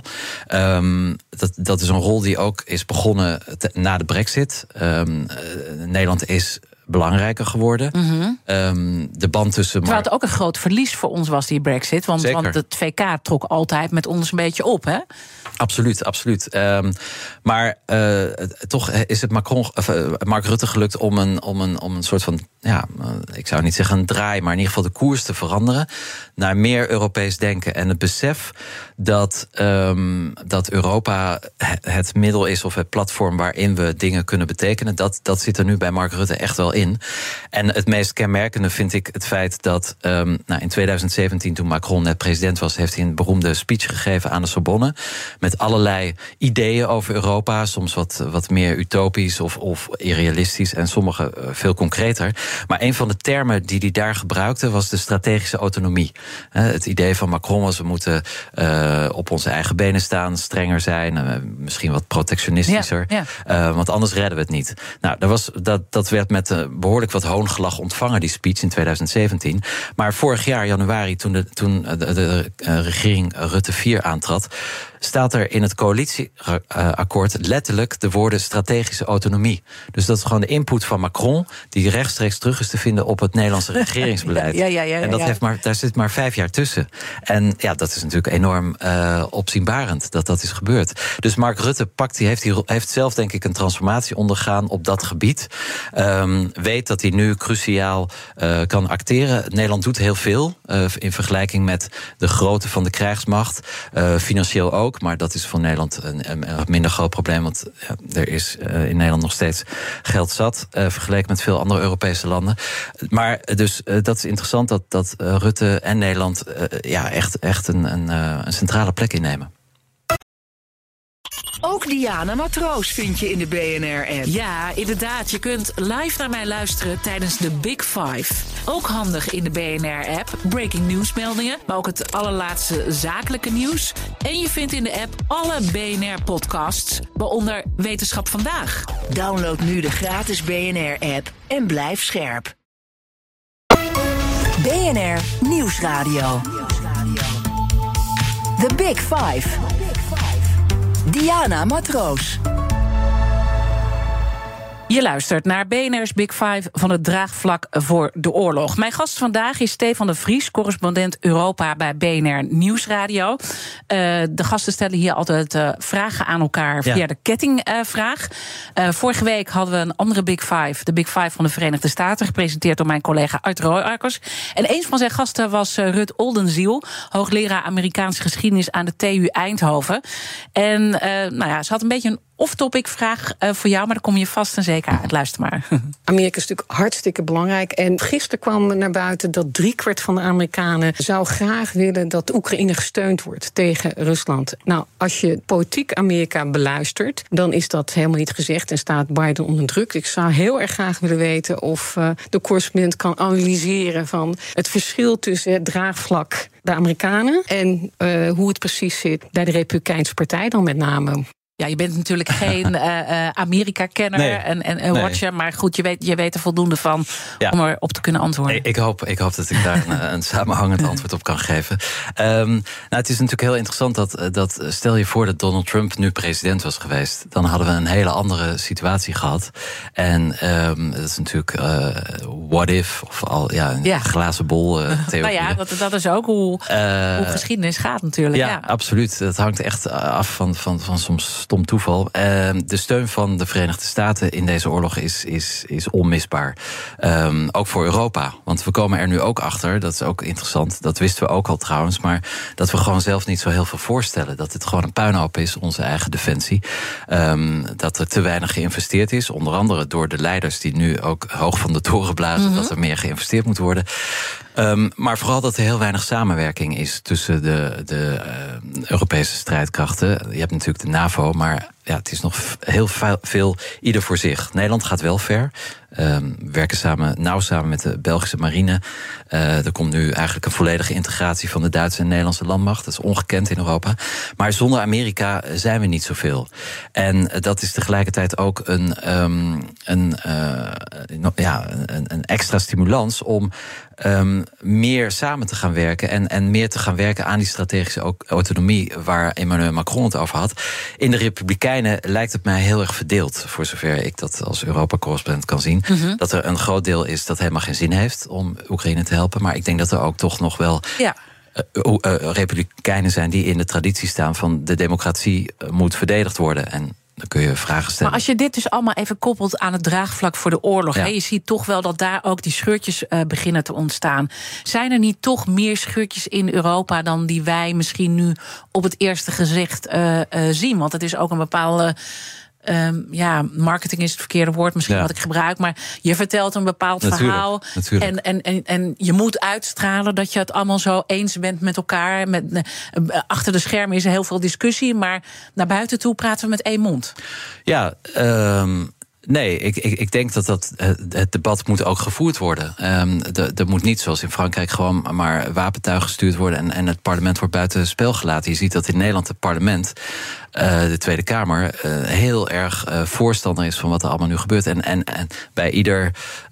Um, dat, dat is een rol die ook is begonnen te, na de Brexit. Um, uh, Nederland is belangrijker geworden. Mm-hmm. Um, de band tussen. Terwijl het ook een groot verlies voor ons was, die Brexit. Want, want het V K trok altijd met ons een beetje op, hè? Absoluut, absoluut. Um, maar uh, toch is het Macron, of, uh, Mark Rutte gelukt om een, om, een, om een soort van, ja, uh, ik zou niet zeggen een draai, maar in ieder geval de koers te veranderen naar meer Europees denken. En het besef dat, um, dat Europa het middel is of het platform waarin we dingen kunnen betekenen, dat, dat zit er nu bij Mark Rutte echt wel in. En het meest kenmerkende vind ik het feit dat um, nou, in tweeduizend zeventien, toen Macron net president was, heeft hij een beroemde speech gegeven aan de Sorbonne met allerlei ideeën over Europa, soms wat, wat meer utopisch of, of irrealistisch en sommige uh, veel concreter. Maar een van de termen die hij daar gebruikte was de strategische autonomie. Uh, het idee van Macron was, we moeten uh, op onze eigen benen staan, strenger zijn, uh, misschien wat protectionistischer, ja, ja. Uh, want anders redden we het niet. Nou, dat, was, dat, dat werd met uh, behoorlijk wat hoongelach ontvangen, die speech in tweeduizend zeventien. Maar vorig jaar, januari, toen de, toen de, de, de uh, regering Rutte vier aantrad, staat er in het coalitieakkoord letterlijk de woorden strategische autonomie. Dus dat is gewoon de input van Macron, die rechtstreeks terug is te vinden op het Nederlandse regeringsbeleid. Ja, ja, ja, ja, en dat ja. heeft maar, daar zit maar vijf jaar tussen. En ja, dat is natuurlijk enorm uh, opzienbarend dat dat is gebeurd. Dus Mark Rutte pakt, die heeft, die heeft zelf denk ik een transformatie ondergaan op dat gebied. Um, weet dat hij nu cruciaal uh, kan acteren. Nederland doet heel veel uh, in vergelijking met de grootte van de krijgsmacht. Uh, financieel ook, maar dat is voor Nederland een, een minder groot probleem. Want ja, er is uh, in Nederland nog steeds geld zat, uh, vergeleken met veel andere Europese landen. Maar dus uh, dat is interessant dat, dat uh, Rutte en Nederland uh, ja, echt, echt een, een, uh, een centrale plek innemen. Ook Diana Matroos vind je in de B N R-app. Ja, inderdaad. Je kunt live naar mij luisteren tijdens de Big Five. Ook handig in de B N R-app. Breaking nieuwsmeldingen, maar ook het allerlaatste zakelijke nieuws. En je vindt in de app alle B N R-podcasts, waaronder Wetenschap Vandaag. Download nu de gratis B N R-app en blijf scherp. B N R Nieuwsradio. The Big Five. Diana Matroos. Je luistert naar B N R's Big Five van het draagvlak voor de oorlog. Mijn gast vandaag is Stefan de Vries, correspondent Europa bij B N R Nieuwsradio. Uh, de gasten stellen hier altijd uh, vragen aan elkaar via ja. de kettingvraag. Uh, uh, vorige week hadden we een andere Big Five, de Big Five van de Verenigde Staten, gepresenteerd door mijn collega Art Royakkers. En een van zijn gasten was uh, Rut Oldenziel, hoogleraar Amerikaanse geschiedenis aan de T U Eindhoven. En uh, nou ja, ze had een beetje een off-topic vraag uh, voor jou, maar daar kom je vast en zeker uit. Luister maar. Amerika is natuurlijk hartstikke belangrijk. En gisteren kwam naar buiten dat driekwart van de Amerikanen zou graag willen dat Oekraïne gesteund wordt tegen Rusland. Nou, als je politiek Amerika beluistert, dan is dat helemaal niet gezegd en staat Biden onder druk. Ik zou heel erg graag willen weten of uh, de correspondent kan analyseren van het verschil tussen het draagvlak de Amerikanen en uh, hoe het precies zit bij de Republikeinse Partij dan met name. Ja, je bent natuurlijk geen uh, uh, Amerika-kenner nee. en, en, en watcher, nee. maar goed, je weet, je weet er voldoende van ja. om erop te kunnen antwoorden. Ik, ik, hoop, ik hoop dat ik daar een, een samenhangend antwoord op kan geven. Um, nou, het is natuurlijk heel interessant dat, dat, stel je voor dat Donald Trump nu president was geweest, dan hadden we een hele andere situatie gehad. En um, dat is natuurlijk uh, what if, of al ja, een ja. glazen bol uh, theorie. Nou ja, dat, dat is ook hoe, uh, hoe geschiedenis gaat natuurlijk. Ja, ja, absoluut. Het hangt echt af van, van, van soms stom toeval. Uh, de steun van de Verenigde Staten in deze oorlog is, is, is onmisbaar. Um, ook voor Europa. Want we komen er nu ook achter, dat is ook interessant, dat wisten we ook al trouwens, maar dat we gewoon zelf niet zo heel veel voorstellen. Dat het gewoon een puinhoop is, onze eigen defensie. Um, dat er te weinig geïnvesteerd is, onder andere door de leiders die nu ook hoog van de toren blazen, mm-hmm. dat er meer geïnvesteerd moet worden. Um, maar vooral dat er heel weinig samenwerking is tussen de, de uh, Europese strijdkrachten. Je hebt natuurlijk de NAVO, maar ja, het is nog heel veel, veel ieder voor zich. Nederland gaat wel ver. Um, we werken samen, nauw samen met de Belgische marine. Uh, er komt nu eigenlijk een volledige integratie van de Duitse en Nederlandse landmacht. Dat is ongekend in Europa. Maar zonder Amerika zijn we niet zoveel. En dat is tegelijkertijd ook een, um, een, uh, ja, een, een extra stimulans om Um, meer samen te gaan werken en, en meer te gaan werken aan die strategische autonomie waar Emmanuel Macron het over had. In de Republikeinen lijkt het mij heel erg verdeeld, voor zover ik dat als Europa-correspondent kan zien. Mm-hmm. Dat er een groot deel is dat helemaal geen zin heeft om Oekraïne te helpen. Maar ik denk dat er ook toch nog wel ja. uh, uh, uh, Republikeinen zijn die in de traditie staan van de democratie uh, moet verdedigd worden. En dan kun je vragen stellen. Maar als je dit dus allemaal even koppelt aan het draagvlak voor de oorlog, ja. hè, je ziet toch wel dat daar ook die scheurtjes uh, beginnen te ontstaan. Zijn er niet toch meer scheurtjes in Europa dan die wij misschien nu op het eerste gezicht uh, uh, zien? Want het is ook een bepaalde Um, ja, marketing is het verkeerde woord misschien ja. wat ik gebruik, maar je vertelt een bepaald natuurlijk, verhaal natuurlijk. En, en, en, en je moet uitstralen dat je het allemaal zo eens bent met elkaar. Met, uh, achter de schermen is er heel veel discussie, maar naar buiten toe praten we met één mond. Ja, um Nee, ik, ik, ik denk dat, dat het debat moet ook gevoerd worden. Um, er moet niet, zoals in Frankrijk, gewoon maar wapentuigen gestuurd worden en, en het parlement wordt buiten spel gelaten. Je ziet dat in Nederland het parlement, uh, de Tweede Kamer, uh, heel erg uh, voorstander is van wat er allemaal nu gebeurt. En, en, en bij ieder,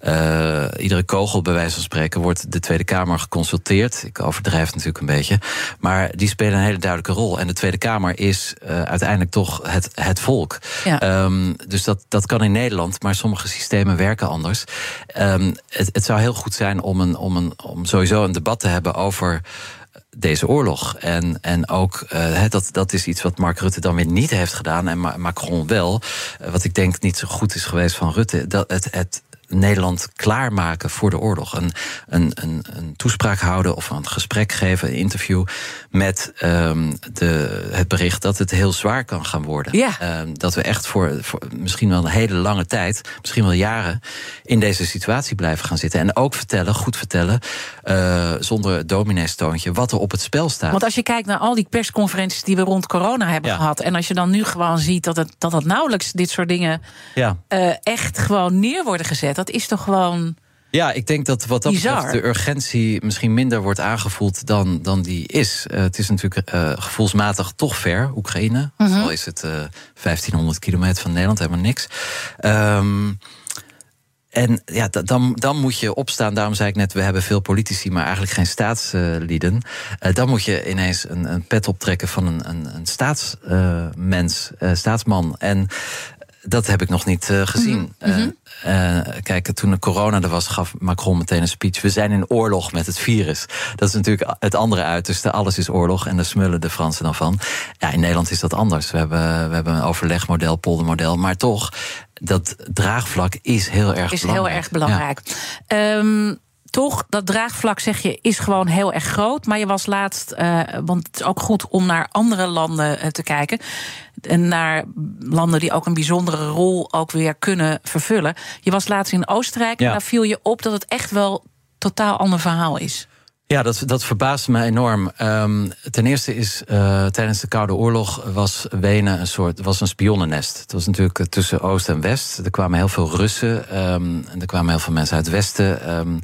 uh, iedere kogel, bij wijze van spreken, wordt de Tweede Kamer geconsulteerd. Ik overdrijf het natuurlijk een beetje. Maar die spelen een hele duidelijke rol. En de Tweede Kamer is uh, uiteindelijk toch het, het volk. Ja. Um, dus dat, dat kan in Nederland Nederland, maar sommige systemen werken anders. Um, het, het zou heel goed zijn om, een, om, een, om sowieso een debat te hebben over deze oorlog. En, en ook, uh, dat, dat is iets wat Mark Rutte dan weer niet heeft gedaan, en Macron wel. Uh, wat ik denk niet zo goed is geweest van Rutte. Dat het, het Nederland klaarmaken voor de oorlog. Een, een, een, een toespraak houden of een gesprek geven, een interview met um, de, het bericht dat het heel zwaar kan gaan worden. Ja. Um, dat we echt voor, voor misschien wel een hele lange tijd, misschien wel jaren, in deze situatie blijven gaan zitten. En ook vertellen, goed vertellen, uh, zonder domineestoontje, wat er op het spel staat. Want als je kijkt naar al die persconferenties die we rond corona hebben ja. gehad, en als je dan nu gewoon ziet dat het, dat het nauwelijks dit soort dingen ja. uh, echt gewoon neer worden gezet, dat is toch gewoon. Ja, ik denk dat wat dat bizar. betreft de urgentie misschien minder wordt aangevoeld dan, dan die is. Uh, het is natuurlijk uh, gevoelsmatig toch ver, Oekraïne. Mm-hmm. Al is het uh, vijftienhonderd kilometer van Nederland, helemaal niks. Um, En ja, dan, dan moet je opstaan. Daarom zei ik net, we hebben veel politici, maar eigenlijk geen staatslieden. Uh, dan moet je ineens een, een pet optrekken van een, een, een staatsmens, uh, uh, staatsman. En dat heb ik nog niet uh, gezien. Mm-hmm. Uh, uh, kijk, toen de corona er was, gaf Macron meteen een speech. We zijn in oorlog met het virus. Dat is natuurlijk het andere uiterste. Alles is oorlog en daar smullen de Fransen dan van. Ja, in Nederland is dat anders. We hebben, we hebben een overlegmodel, poldermodel. Maar toch, dat draagvlak is heel erg is belangrijk. heel erg belangrijk. Ja. Um, toch, dat draagvlak, zeg je, is gewoon heel erg groot. Maar je was laatst, uh, want het is ook goed om naar andere landen uh, te kijken. En naar landen die ook een bijzondere rol ook weer kunnen vervullen. Je was laatst in Oostenrijk, ja. En daar viel je op dat het echt wel een totaal ander verhaal is. Ja, dat, dat verbaast me enorm. Um, ten eerste is uh, tijdens de Koude Oorlog was Wenen een soort was een spionnennest. Het was natuurlijk tussen Oost en West. Er kwamen heel veel Russen um, en er kwamen heel veel mensen uit het Westen. Um,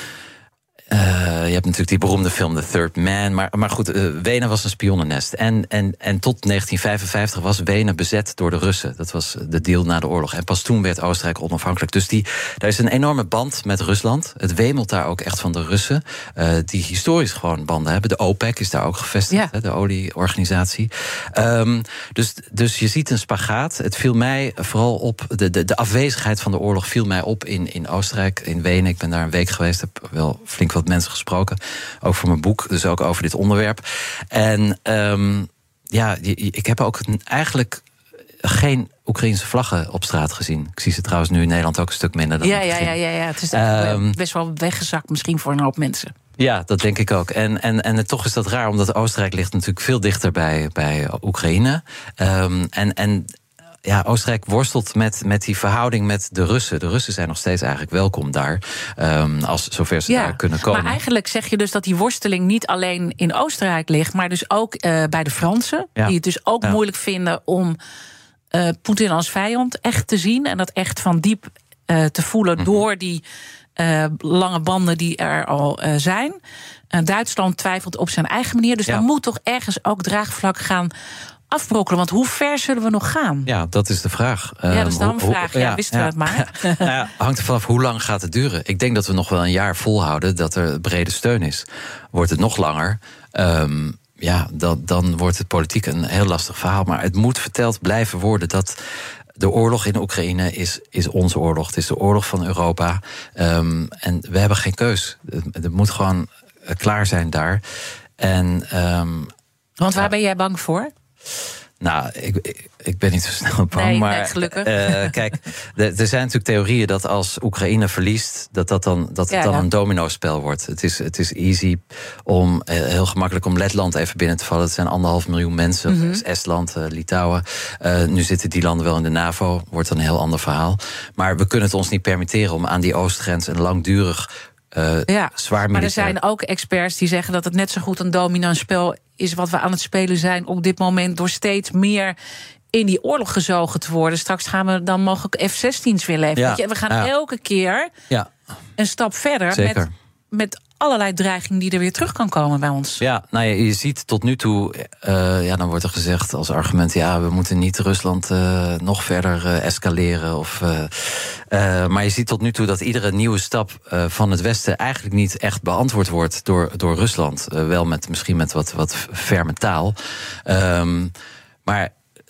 Uh, je hebt natuurlijk die beroemde film The Third Man. Maar, maar goed, uh, Wenen was een spionnennest. En, en, en tot negentien vijfenvijftig was Wenen bezet door de Russen. Dat was de deal na de oorlog. En pas toen werd Oostenrijk onafhankelijk. Dus die, daar is een enorme band met Rusland. Het wemelt daar ook echt van de Russen. Uh, die historisch gewoon banden hebben. De OPEC is daar ook gevestigd, ja. hè, de olieorganisatie. Um, dus, dus je ziet een spagaat. Het viel mij vooral op, de, de, de afwezigheid van de oorlog viel mij op in, in Oostenrijk, in Wenen. Ik ben daar een week geweest, heb wel flink wat mensen gesproken, ook voor mijn boek, dus ook over dit onderwerp. En um, ja, ik heb ook eigenlijk geen Oekraïense vlaggen op straat gezien. Ik zie ze trouwens nu in Nederland ook een stuk minder dan ja, ja, ja, ja, ja. Het is um, best wel weggezakt misschien voor een hoop mensen. Ja, dat denk ik ook. En, en, en toch is dat raar, omdat Oostenrijk ligt natuurlijk veel dichter bij, bij Oekraïne. Um, en, en Ja, Oostenrijk worstelt met, met die verhouding met de Russen. De Russen zijn nog steeds eigenlijk welkom daar, um, als zover ze ja, daar kunnen komen. Maar eigenlijk zeg je dus dat die worsteling niet alleen in Oostenrijk ligt, maar dus ook uh, bij de Fransen, ja. die het dus ook ja. moeilijk vinden om uh, Poetin als vijand echt te zien en dat echt van diep uh, te voelen mm-hmm. door die uh, lange banden die er al uh, zijn. Uh, Duitsland twijfelt op zijn eigen manier, dus ja. dan moet toch ergens ook draagvlak gaan afbrokkelen, want hoe ver zullen we nog gaan? Ja, dat is de vraag. Ja, dat is dan een vraag. Ja, ja, wisten we ja. het maar. Nou ja, hangt er vanaf hoe lang gaat het duren. Ik denk dat we nog wel een jaar volhouden dat er brede steun is. Wordt het nog langer, um, ja, dat, dan wordt het politiek een heel lastig verhaal. Maar het moet verteld blijven worden dat de oorlog in Oekraïne is, is onze oorlog. Het is de oorlog van Europa. Um, en we hebben geen keus. Het, het moet gewoon klaar zijn daar. En, um, want waar ja, ben jij bang voor? Nou, ik, ik, ik ben niet zo snel bang, nee, maar nee, gelukkig. Uh, kijk, de, er zijn natuurlijk theorieën dat als Oekraïne verliest, dat, dat, dan, dat het ja, dan ja. een domino-spel wordt. Het is, het is easy om, uh, heel gemakkelijk om Letland even binnen te vallen. Het zijn anderhalf miljoen mensen, mm-hmm. dus Estland, uh, Litouwen. Uh, nu zitten die landen wel in de NAVO, wordt dan een heel ander verhaal. Maar we kunnen het ons niet permitteren om aan die oostgrens een langdurig Uh, ja, zwaar maar er zijn ook experts die zeggen dat het net zo goed een dominanspel is wat we aan het spelen zijn op dit moment, door steeds meer in die oorlog gezogen te worden. Straks gaan we dan mogelijk F zestien's weer leveren. Ja, we gaan ja. elke keer ja. een stap verder met, met allerlei dreiging die er weer terug kan komen bij ons. Ja, nou ja, je ziet tot nu toe, uh, ja, dan wordt er gezegd als argument, ja, we moeten niet Rusland uh, nog verder uh, escaleren. Of, uh, uh, maar je ziet tot nu toe dat iedere nieuwe stap uh, van het Westen eigenlijk niet echt beantwoord wordt door, door Rusland. Uh, wel met misschien met wat, wat ferme taal. Um, maar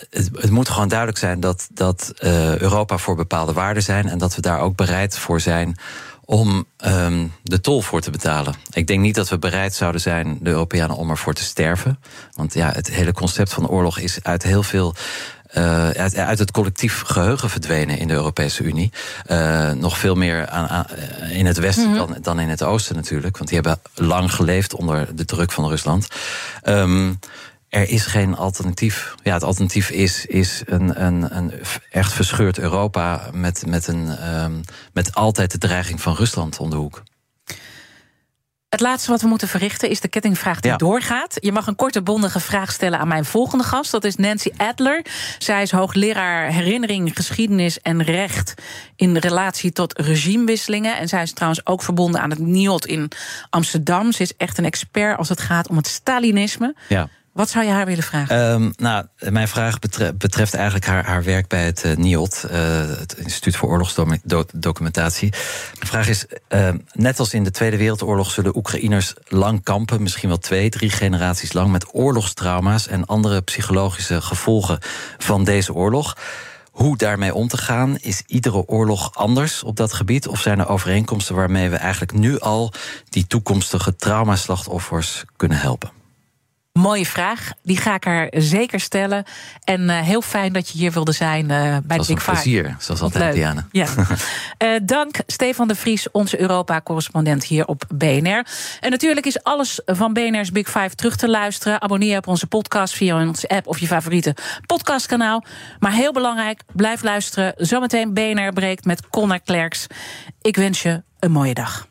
het, het moet gewoon duidelijk zijn dat, dat uh, Europa voor bepaalde waarden zijn en dat we daar ook bereid voor zijn om um, de tol voor te betalen. Ik denk niet dat we bereid zouden zijn, de Europeanen, om ervoor te sterven. Want ja, het hele concept van oorlog is uit heel veel Uh, uit, uit het collectief geheugen verdwenen in de Europese Unie. Uh, nog veel meer aan, aan, in het westen mm-hmm. dan, dan in het oosten natuurlijk. Want die hebben lang geleefd onder de druk van Rusland. Um, er is geen alternatief. Ja, het alternatief is, is een, een, een echt verscheurd Europa met, met, een, um, met altijd de dreiging van Rusland om de hoek. Het laatste wat we moeten verrichten is de kettingvraag die ja. doorgaat. Je mag een korte bondige vraag stellen aan mijn volgende gast. Dat is Nancy Adler. Zij is hoogleraar herinnering, geschiedenis en recht in relatie tot regimewisselingen. En zij is trouwens ook verbonden aan het N I O D in Amsterdam. Ze is echt een expert als het gaat om het Stalinisme. Ja. Wat zou je haar willen vragen? Um, nou, mijn vraag betreft, betreft eigenlijk haar, haar werk bij het uh, N I O D, uh, het Instituut voor Oorlogsdocumentatie. De vraag is, uh, net als in de Tweede Wereldoorlog zullen Oekraïners lang kampen, misschien wel twee, drie generaties lang, met oorlogstrauma's en andere psychologische gevolgen van deze oorlog. Hoe daarmee om te gaan, is iedere oorlog anders op dat gebied? Of zijn er overeenkomsten waarmee we eigenlijk nu al die toekomstige traumaslachtoffers kunnen helpen? Mooie vraag, die ga ik haar zeker stellen. En uh, heel fijn dat je hier wilde zijn uh, bij de Big Five. Plezier, zoals altijd, Diana. Ja. uh, dank, Stefan de Vries, onze Europa-correspondent hier op B N R. En natuurlijk is alles van B N R's Big Five terug te luisteren. Abonneer je op onze podcast via onze app of je favoriete podcastkanaal. Maar heel belangrijk, blijf luisteren. Zometeen B N R breekt met Connor Klerks. Ik wens je een mooie dag.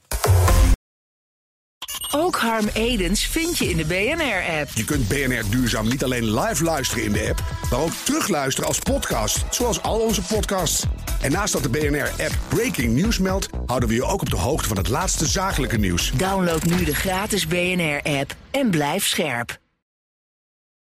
Ook Harm Edens vind je in de B N R-app. Je kunt B N R Duurzaam niet alleen live luisteren in de app, maar ook terugluisteren als podcast, zoals al onze podcasts. En naast dat de B N R-app Breaking News meldt, houden we je ook op de hoogte van het laatste zakelijke nieuws. Download nu de gratis B N R-app en blijf scherp.